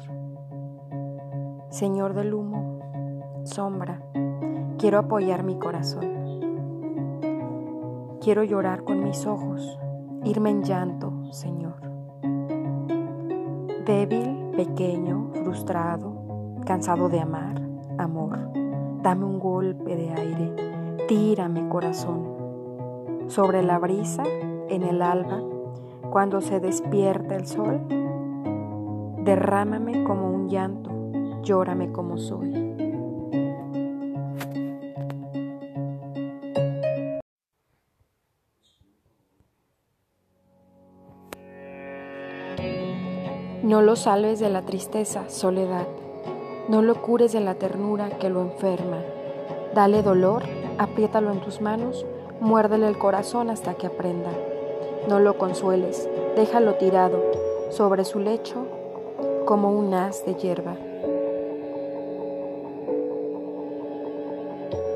Señor del humo, sombra, quiero apoyar mi corazón. Quiero llorar con mis ojos, irme en llanto, Señor. Débil, pequeño, frustrado, cansado de amar, amor. Dame un golpe de aire, tírame, corazón. Sobre la brisa, en el alba, cuando se despierta el sol, derrámame como un llanto, llórame como soy. No lo salves de la tristeza, soledad. No lo cures de la ternura que lo enferma. Dale dolor, apriétalo en tus manos, muérdele el corazón hasta que aprenda. No lo consueles, déjalo tirado sobre su lecho como un haz de hierba.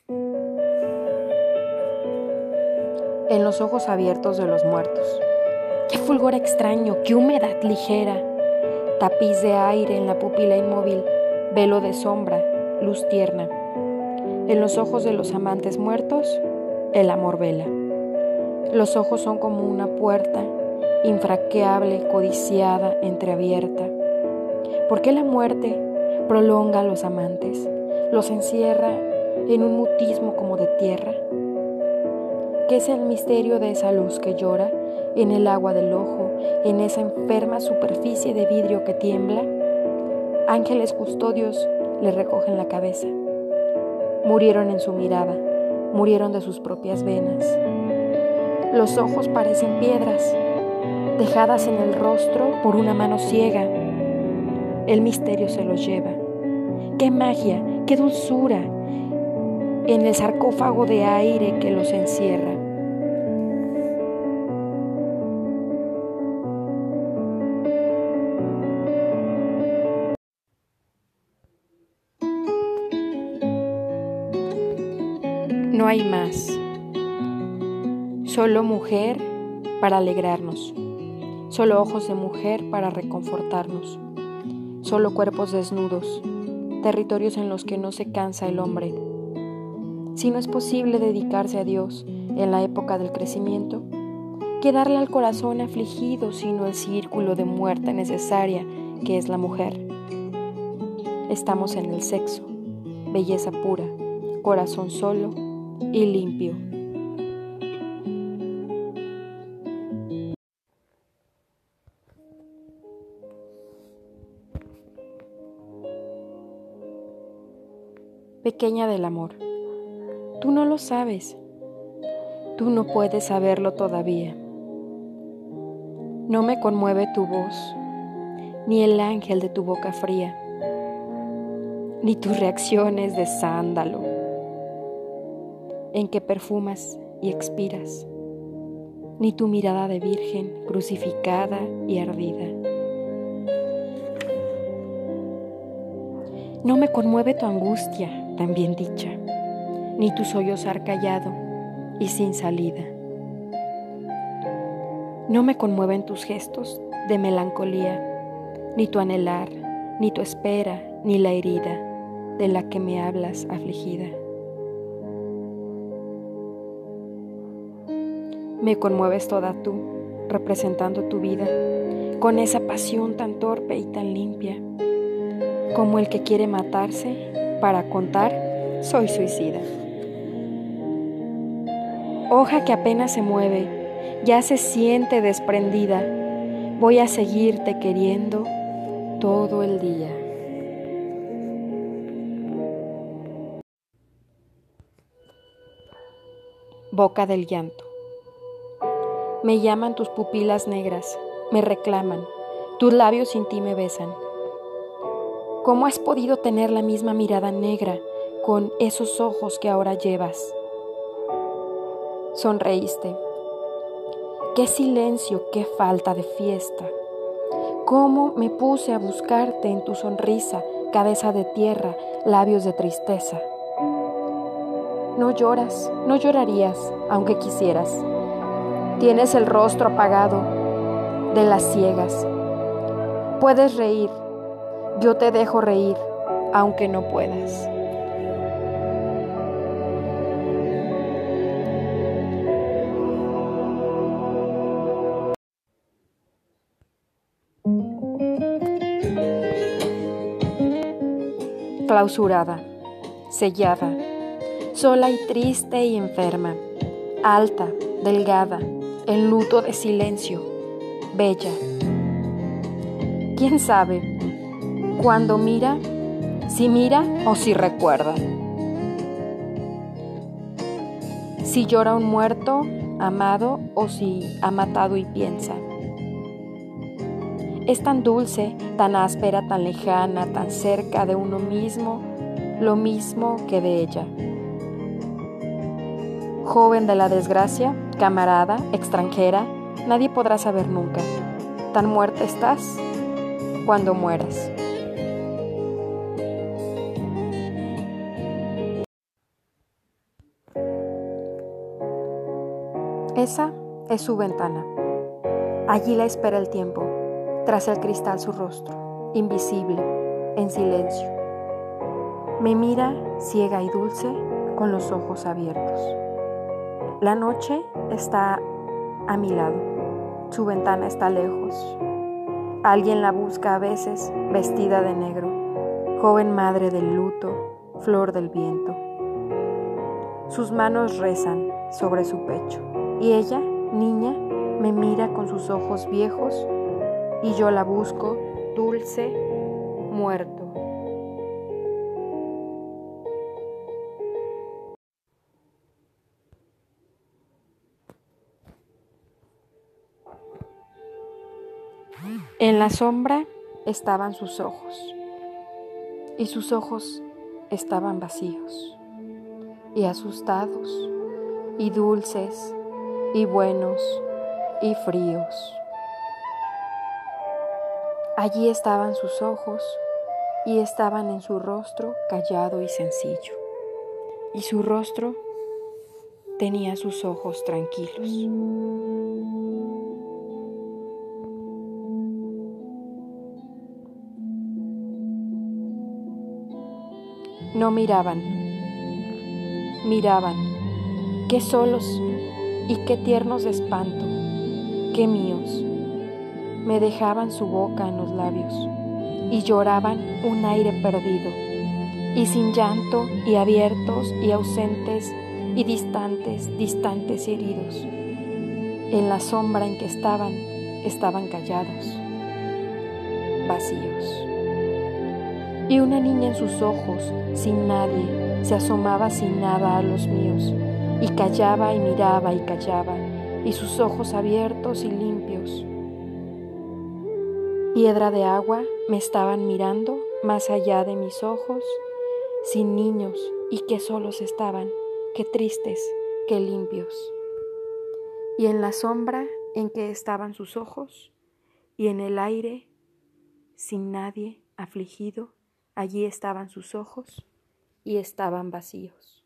En los ojos abiertos de los muertos. ¡Qué fulgor extraño! ¡Qué humedad ligera! Tapiz de aire en la pupila inmóvil, velo de sombra, luz tierna. En los ojos de los amantes muertos, el amor vela. Los ojos son como una puerta, infranqueable, codiciada, entreabierta. ¿Por qué la muerte prolonga a los amantes? ¿Los encierra en un mutismo como de tierra? ¿Qué es el misterio de esa luz que llora en el agua del ojo, en esa enferma superficie de vidrio que tiembla? Ángeles custodios le recogen la cabeza. Murieron en su mirada, murieron de sus propias venas. Los ojos parecen piedras, dejadas en el rostro por una mano ciega. El misterio se los lleva. ¡Qué magia, qué dulzura! En el sarcófago de aire que los encierra. No hay más. Solo mujer para alegrarnos. Solo ojos de mujer para reconfortarnos. Solo cuerpos desnudos. Territorios en los que no se cansa el hombre. Si no es posible dedicarse a Dios en la época del crecimiento, ¿qué darle al corazón afligido sino el círculo de muerte necesaria que es la mujer? Estamos en el sexo, belleza pura, corazón solo y limpio. Pequeña del amor, tú no lo sabes, tú no puedes saberlo todavía. No me conmueve tu voz, ni el ángel de tu boca fría, ni tus reacciones de sándalo, en que perfumas y expiras, ni tu mirada de virgen crucificada y ardida. No me conmueve tu angustia, tan bien dicha, ni tu sollozar callado y sin salida. No me conmueven tus gestos de melancolía, ni tu anhelar, ni tu espera, ni la herida de la que me hablas afligida. Me conmueves toda tú, representando tu vida, con esa pasión tan torpe y tan limpia, como el que quiere matarse para contar, soy suicida. Hoja que apenas se mueve, ya se siente desprendida, voy a seguirte queriendo todo el día. Boca del llanto. Me llaman tus pupilas negras, me reclaman, tus labios sin ti me besan. ¿Cómo has podido tener la misma mirada negra con esos ojos que ahora llevas? Sonreíste. ¡Qué silencio, qué falta de fiesta! ¿Cómo me puse a buscarte en tu sonrisa, cabeza de tierra, labios de tristeza? No lloras, no llorarías, aunque quisieras. Tienes el rostro apagado de las ciegas. Puedes reír, yo te dejo reír, aunque no puedas. Clausurada, sellada, sola y triste y enferma, alta, delgada, en luto de silencio, bella. ¿Quién sabe cuándo mira, si mira o si recuerda? Si llora un muerto, amado, o si ha matado y piensa. Es tan dulce, tan áspera, tan lejana, tan cerca de uno mismo, lo mismo que de ella. Joven de la desgracia, camarada, extranjera, nadie podrá saber nunca. Tan muerta estás cuando mueras. Esa es su ventana. Allí la espera el tiempo, tras el cristal su rostro, invisible, en silencio. Me mira ciega y dulce con los ojos abiertos. La noche está a mi lado, su ventana está lejos. Alguien la busca a veces vestida de negro, joven madre del luto, flor del viento. Sus manos rezan sobre su pecho y ella, niña, me mira con sus ojos viejos y yo la busco dulce, muerto. En la sombra estaban sus ojos, y sus ojos estaban vacíos, y asustados, y dulces, y buenos, y fríos. Allí estaban sus ojos, y estaban en su rostro callado y sencillo, y su rostro tenía sus ojos tranquilos. No miraban, qué solos y qué tiernos de espanto, qué míos. Me dejaban su boca en los labios y lloraban un aire perdido, y sin llanto y abiertos y ausentes y distantes y heridos. En la sombra en que estaban callados, vacíos. Y una niña en sus ojos, sin nadie, se asomaba sin nada a los míos, y callaba y miraba y callaba, y sus ojos abiertos y limpios. Piedra de agua me estaban mirando más allá de mis ojos, sin niños, y qué solos estaban, qué tristes, qué limpios. Y en la sombra en que estaban sus ojos, y en el aire, sin nadie, afligido, allí estaban sus ojos y estaban vacíos.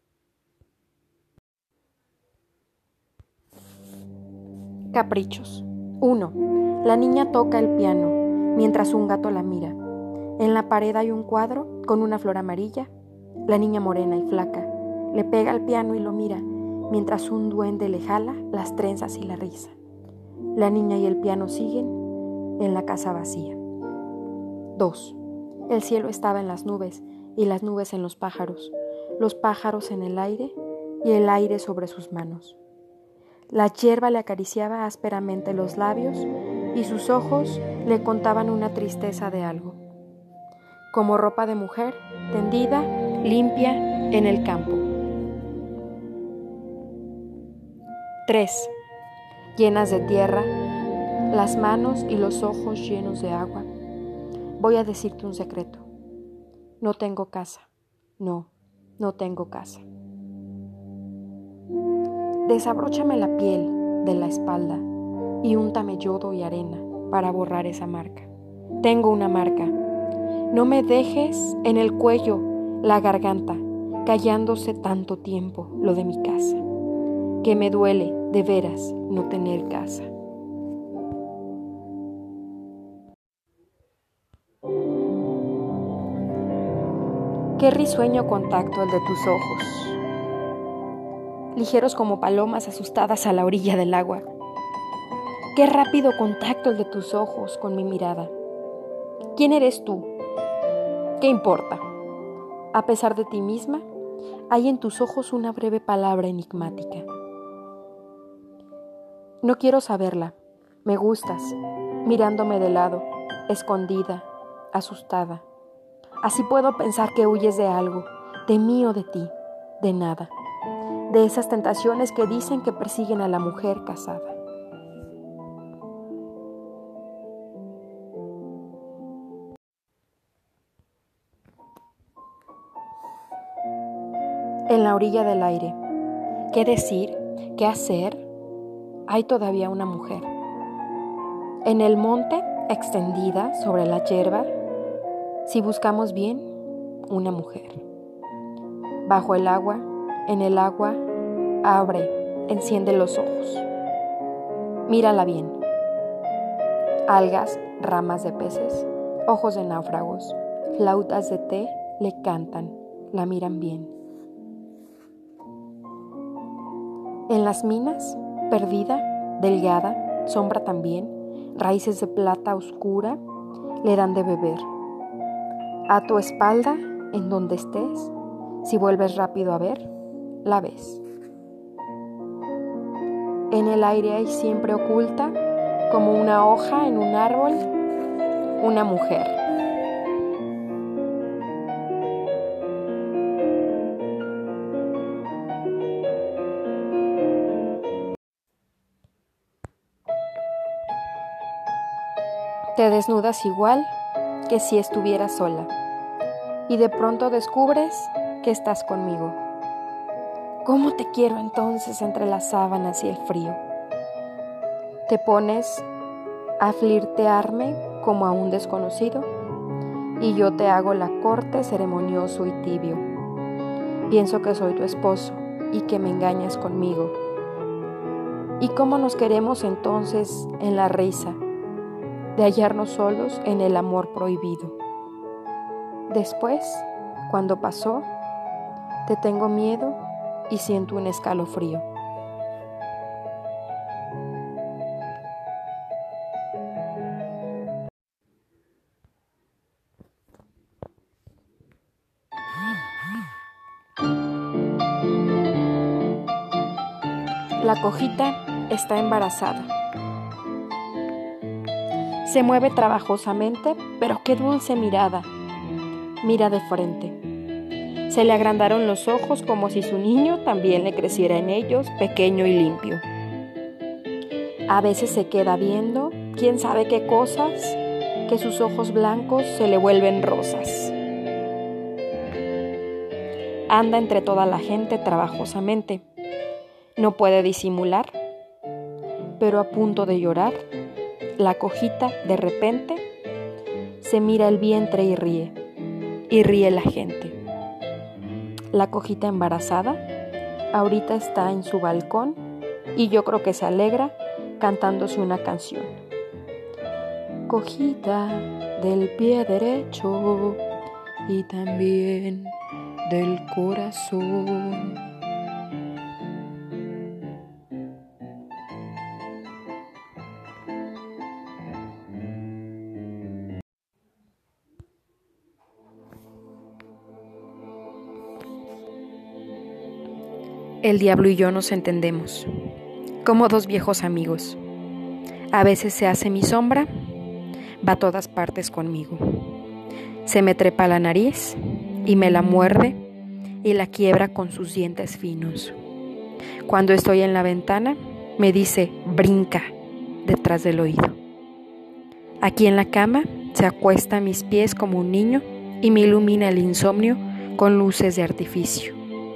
Caprichos. 1. La niña toca el piano mientras un gato la mira. En la pared hay un cuadro con una flor amarilla. La niña morena y flaca le pega al piano y lo mira mientras un duende le jala las trenzas y la risa. La niña y el piano siguen en la casa vacía. 2. El cielo estaba en las nubes y las nubes en los pájaros en el aire y el aire sobre sus manos. La hierba le acariciaba ásperamente los labios y sus ojos le contaban una tristeza de algo, como ropa de mujer tendida, limpia, en el campo. 3. Llenas de tierra, las manos y los ojos llenos de agua. Voy a decirte un secreto. No tengo casa. No tengo casa. Desabróchame la piel de la espalda y úntame yodo y arena para borrar esa marca. Tengo una marca. No me dejes en el cuello la garganta, callándose tanto tiempo lo de mi casa, que me duele de veras no tener casa. Qué risueño contacto el de tus ojos, ligeros como palomas asustadas a la orilla del agua. Qué rápido contacto el de tus ojos con mi mirada. ¿Quién eres tú? ¿Qué importa? A pesar de ti misma, hay en tus ojos una breve palabra enigmática. No quiero saberla. Me gustas, mirándome de lado, escondida, asustada. Así puedo pensar que huyes de algo, de mí o de ti, de nada, de esas tentaciones que dicen que persiguen a la mujer casada. En la orilla del aire, ¿qué decir? ¿Qué hacer? Hay todavía una mujer. En el monte, extendida sobre la hierba, si buscamos bien, una mujer. Bajo el agua, en el agua, abre, enciende los ojos. Mírala bien. Algas, ramas de peces, ojos de náufragos, flautas de té le cantan, la miran bien. En las minas, perdida, delgada, sombra también, raíces de plata oscura le dan de beber. A tu espalda, en donde estés, si vuelves rápido a ver, la ves. En el aire hay siempre oculta, como una hoja en un árbol, una mujer. Te desnudas igual que si estuvieras sola, y de pronto descubres que estás conmigo. ¿Cómo te quiero entonces entre las sábanas y el frío? Te pones a flirtearme como a un desconocido, y yo te hago la corte ceremonioso y tibio. Pienso que soy tu esposo y que me engañas conmigo. ¿Y cómo nos queremos entonces en la risa de hallarnos solos en el amor prohibido? Después, cuando pasó, te tengo miedo y siento un escalofrío. La cojita está embarazada. Se mueve trabajosamente, pero qué dulce mirada. Mira de frente. Se le agrandaron los ojos como si su niño también le creciera en ellos, pequeño y limpio. A veces se queda viendo, quién sabe qué cosas, que sus ojos blancos se le vuelven rosas. Anda entre toda la gente trabajosamente. No puede disimular, pero a punto de llorar, la cojita de repente se mira el vientre y ríe la gente. La cojita embarazada ahorita está en su balcón y yo creo que se alegra cantándose una canción. Cojita del pie derecho y también del corazón. El diablo y yo nos entendemos, como dos viejos amigos. A veces se hace mi sombra, va a todas partes conmigo. Se me trepa a la nariz y me la muerde y la quiebra con sus dientes finos. Cuando estoy en la ventana, me dice, brinca, detrás del oído. Aquí en la cama se acuesta a mis pies como un niño y me ilumina el insomnio con luces de artificio.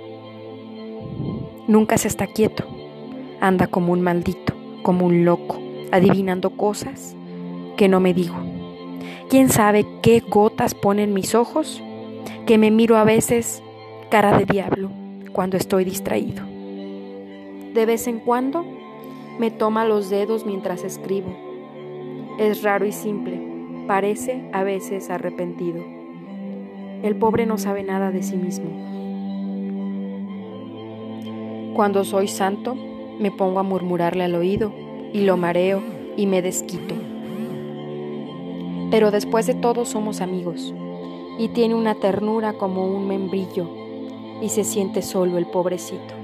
Nunca se está quieto, anda como un maldito, como un loco, adivinando cosas que no me digo. ¿Quién sabe qué gotas ponen mis ojos? Que me miro a veces cara de diablo cuando estoy distraído. De vez en cuando me toma los dedos mientras escribo. Es raro y simple, parece a veces arrepentido. El pobre no sabe nada de sí mismo. Cuando soy santo, me pongo a murmurarle al oído y lo mareo y me desquito. Pero después de todo somos amigos y tiene una ternura como un membrillo y se siente solo el pobrecito.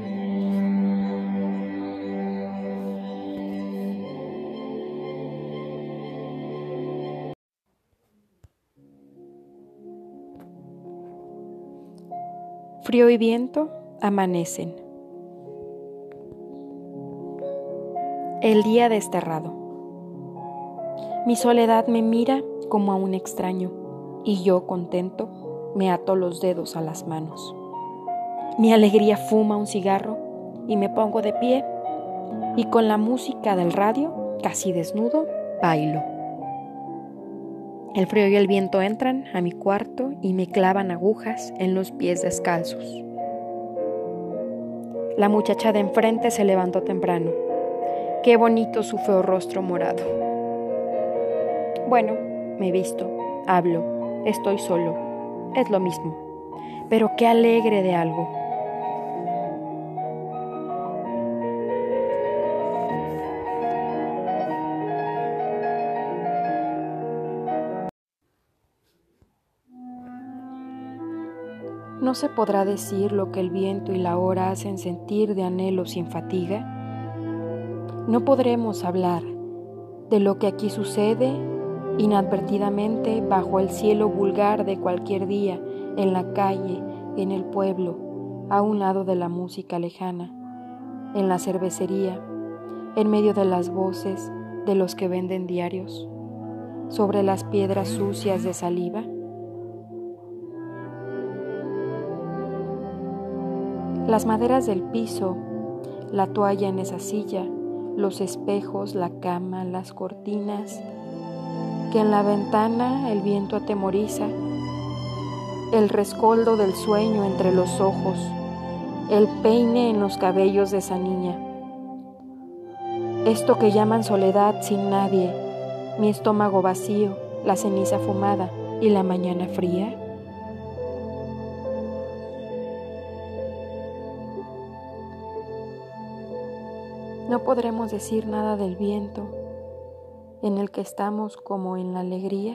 Frío y viento amanecen. El día desterrado. Mi soledad me mira como a un extraño y yo, contento, me ato los dedos a las manos. Mi alegría fuma un cigarro y me pongo de pie y con la música del radio, casi desnudo, bailo. El frío y el viento entran a mi cuarto y me clavan agujas en los pies descalzos. La muchacha de enfrente se levantó temprano. Qué bonito su feo rostro morado. Bueno, me visto, hablo, estoy solo. Es lo mismo. Pero qué alegre de algo. ¿No se podrá decir lo que el viento y la hora hacen sentir de anhelo sin fatiga? No podremos hablar de lo que aquí sucede inadvertidamente bajo el cielo vulgar de cualquier día, en la calle, en el pueblo, a un lado de la música lejana, en la cervecería, en medio de las voces de los que venden diarios, sobre las piedras sucias de saliva. Las maderas del piso, la toalla en esa silla, los espejos, la cama, las cortinas, que en la ventana el viento atemoriza, el rescoldo del sueño entre los ojos, el peine en los cabellos de esa niña. Esto que llaman soledad sin nadie, mi estómago vacío, la ceniza fumada y la mañana fría. No podremos decir nada del viento en el que estamos como en la alegría.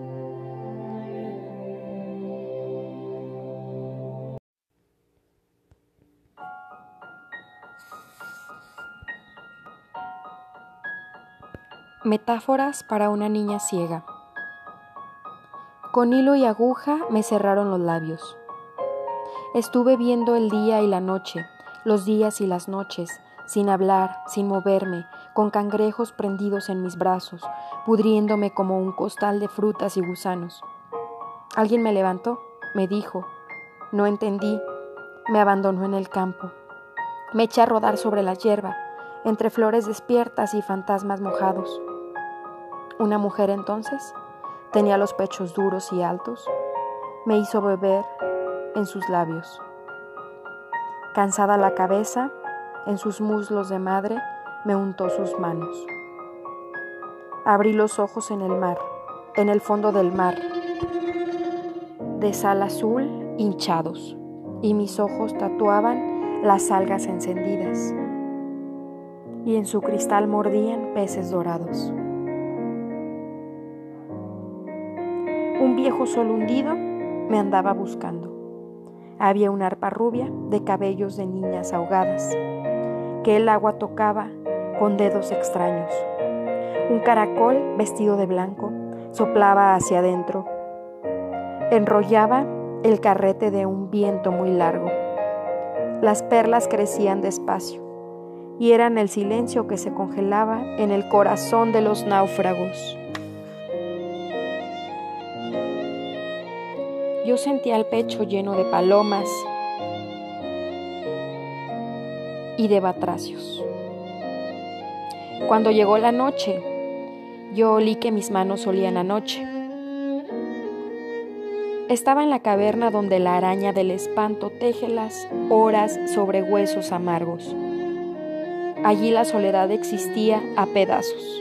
Metáforas para una niña ciega. Con hilo y aguja me cerraron los labios. Estuve viendo el día y la noche, los días y las noches, sin hablar, sin moverme, con cangrejos prendidos en mis brazos, pudriéndome como un costal de frutas y gusanos. Alguien me levantó, me dijo, no entendí, me abandonó en el campo. Me eché a rodar sobre la hierba, entre flores despiertas y fantasmas mojados. Una mujer entonces tenía los pechos duros y altos, me hizo beber en sus labios. Cansada la cabeza, en sus muslos de madre me untó sus manos. Abrí los ojos en el mar, en el fondo del mar, de sal azul hinchados, y mis ojos tatuaban las algas encendidas, y en su cristal mordían peces dorados. Un viejo sol hundido me andaba buscando. Había una arpa rubia de cabellos de niñas ahogadas, que el agua tocaba con dedos extraños. Un caracol vestido de blanco soplaba hacia adentro. Enrollaba el carrete de un viento muy largo. Las perlas crecían despacio y eran el silencio que se congelaba en el corazón de los náufragos. Yo sentía el pecho lleno de palomas y de batracios. Cuando llegó la noche, yo olí que mis manos olían a noche. Estaba en la caverna donde la araña del espanto teje las horas sobre huesos amargos. Allí la soledad existía a pedazos.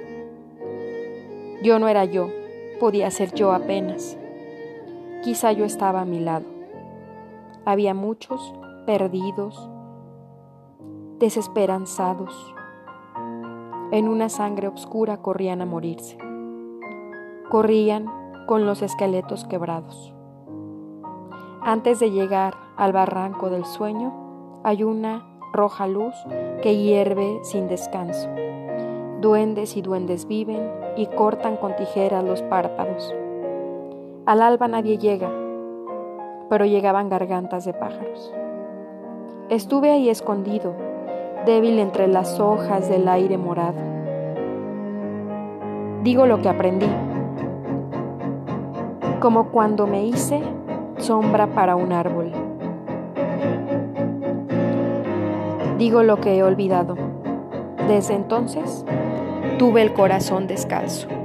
Yo no era yo, podía ser yo apenas. Quizá yo estaba a mi lado. Había muchos perdidos, desesperanzados. En una sangre oscura corrían a morirse. Corrían con los esqueletos quebrados. Antes de llegar al barranco del sueño, hay una roja luz que hierve sin descanso. Duendes y duendes viven y cortan con tijeras los párpados. Al alba nadie llega, pero llegaban gargantas de pájaros. Estuve ahí escondido, débil entre las hojas del aire morado. Digo lo que aprendí, como cuando me hice sombra para un árbol. Digo lo que he olvidado. Desde entonces tuve el corazón descalzo.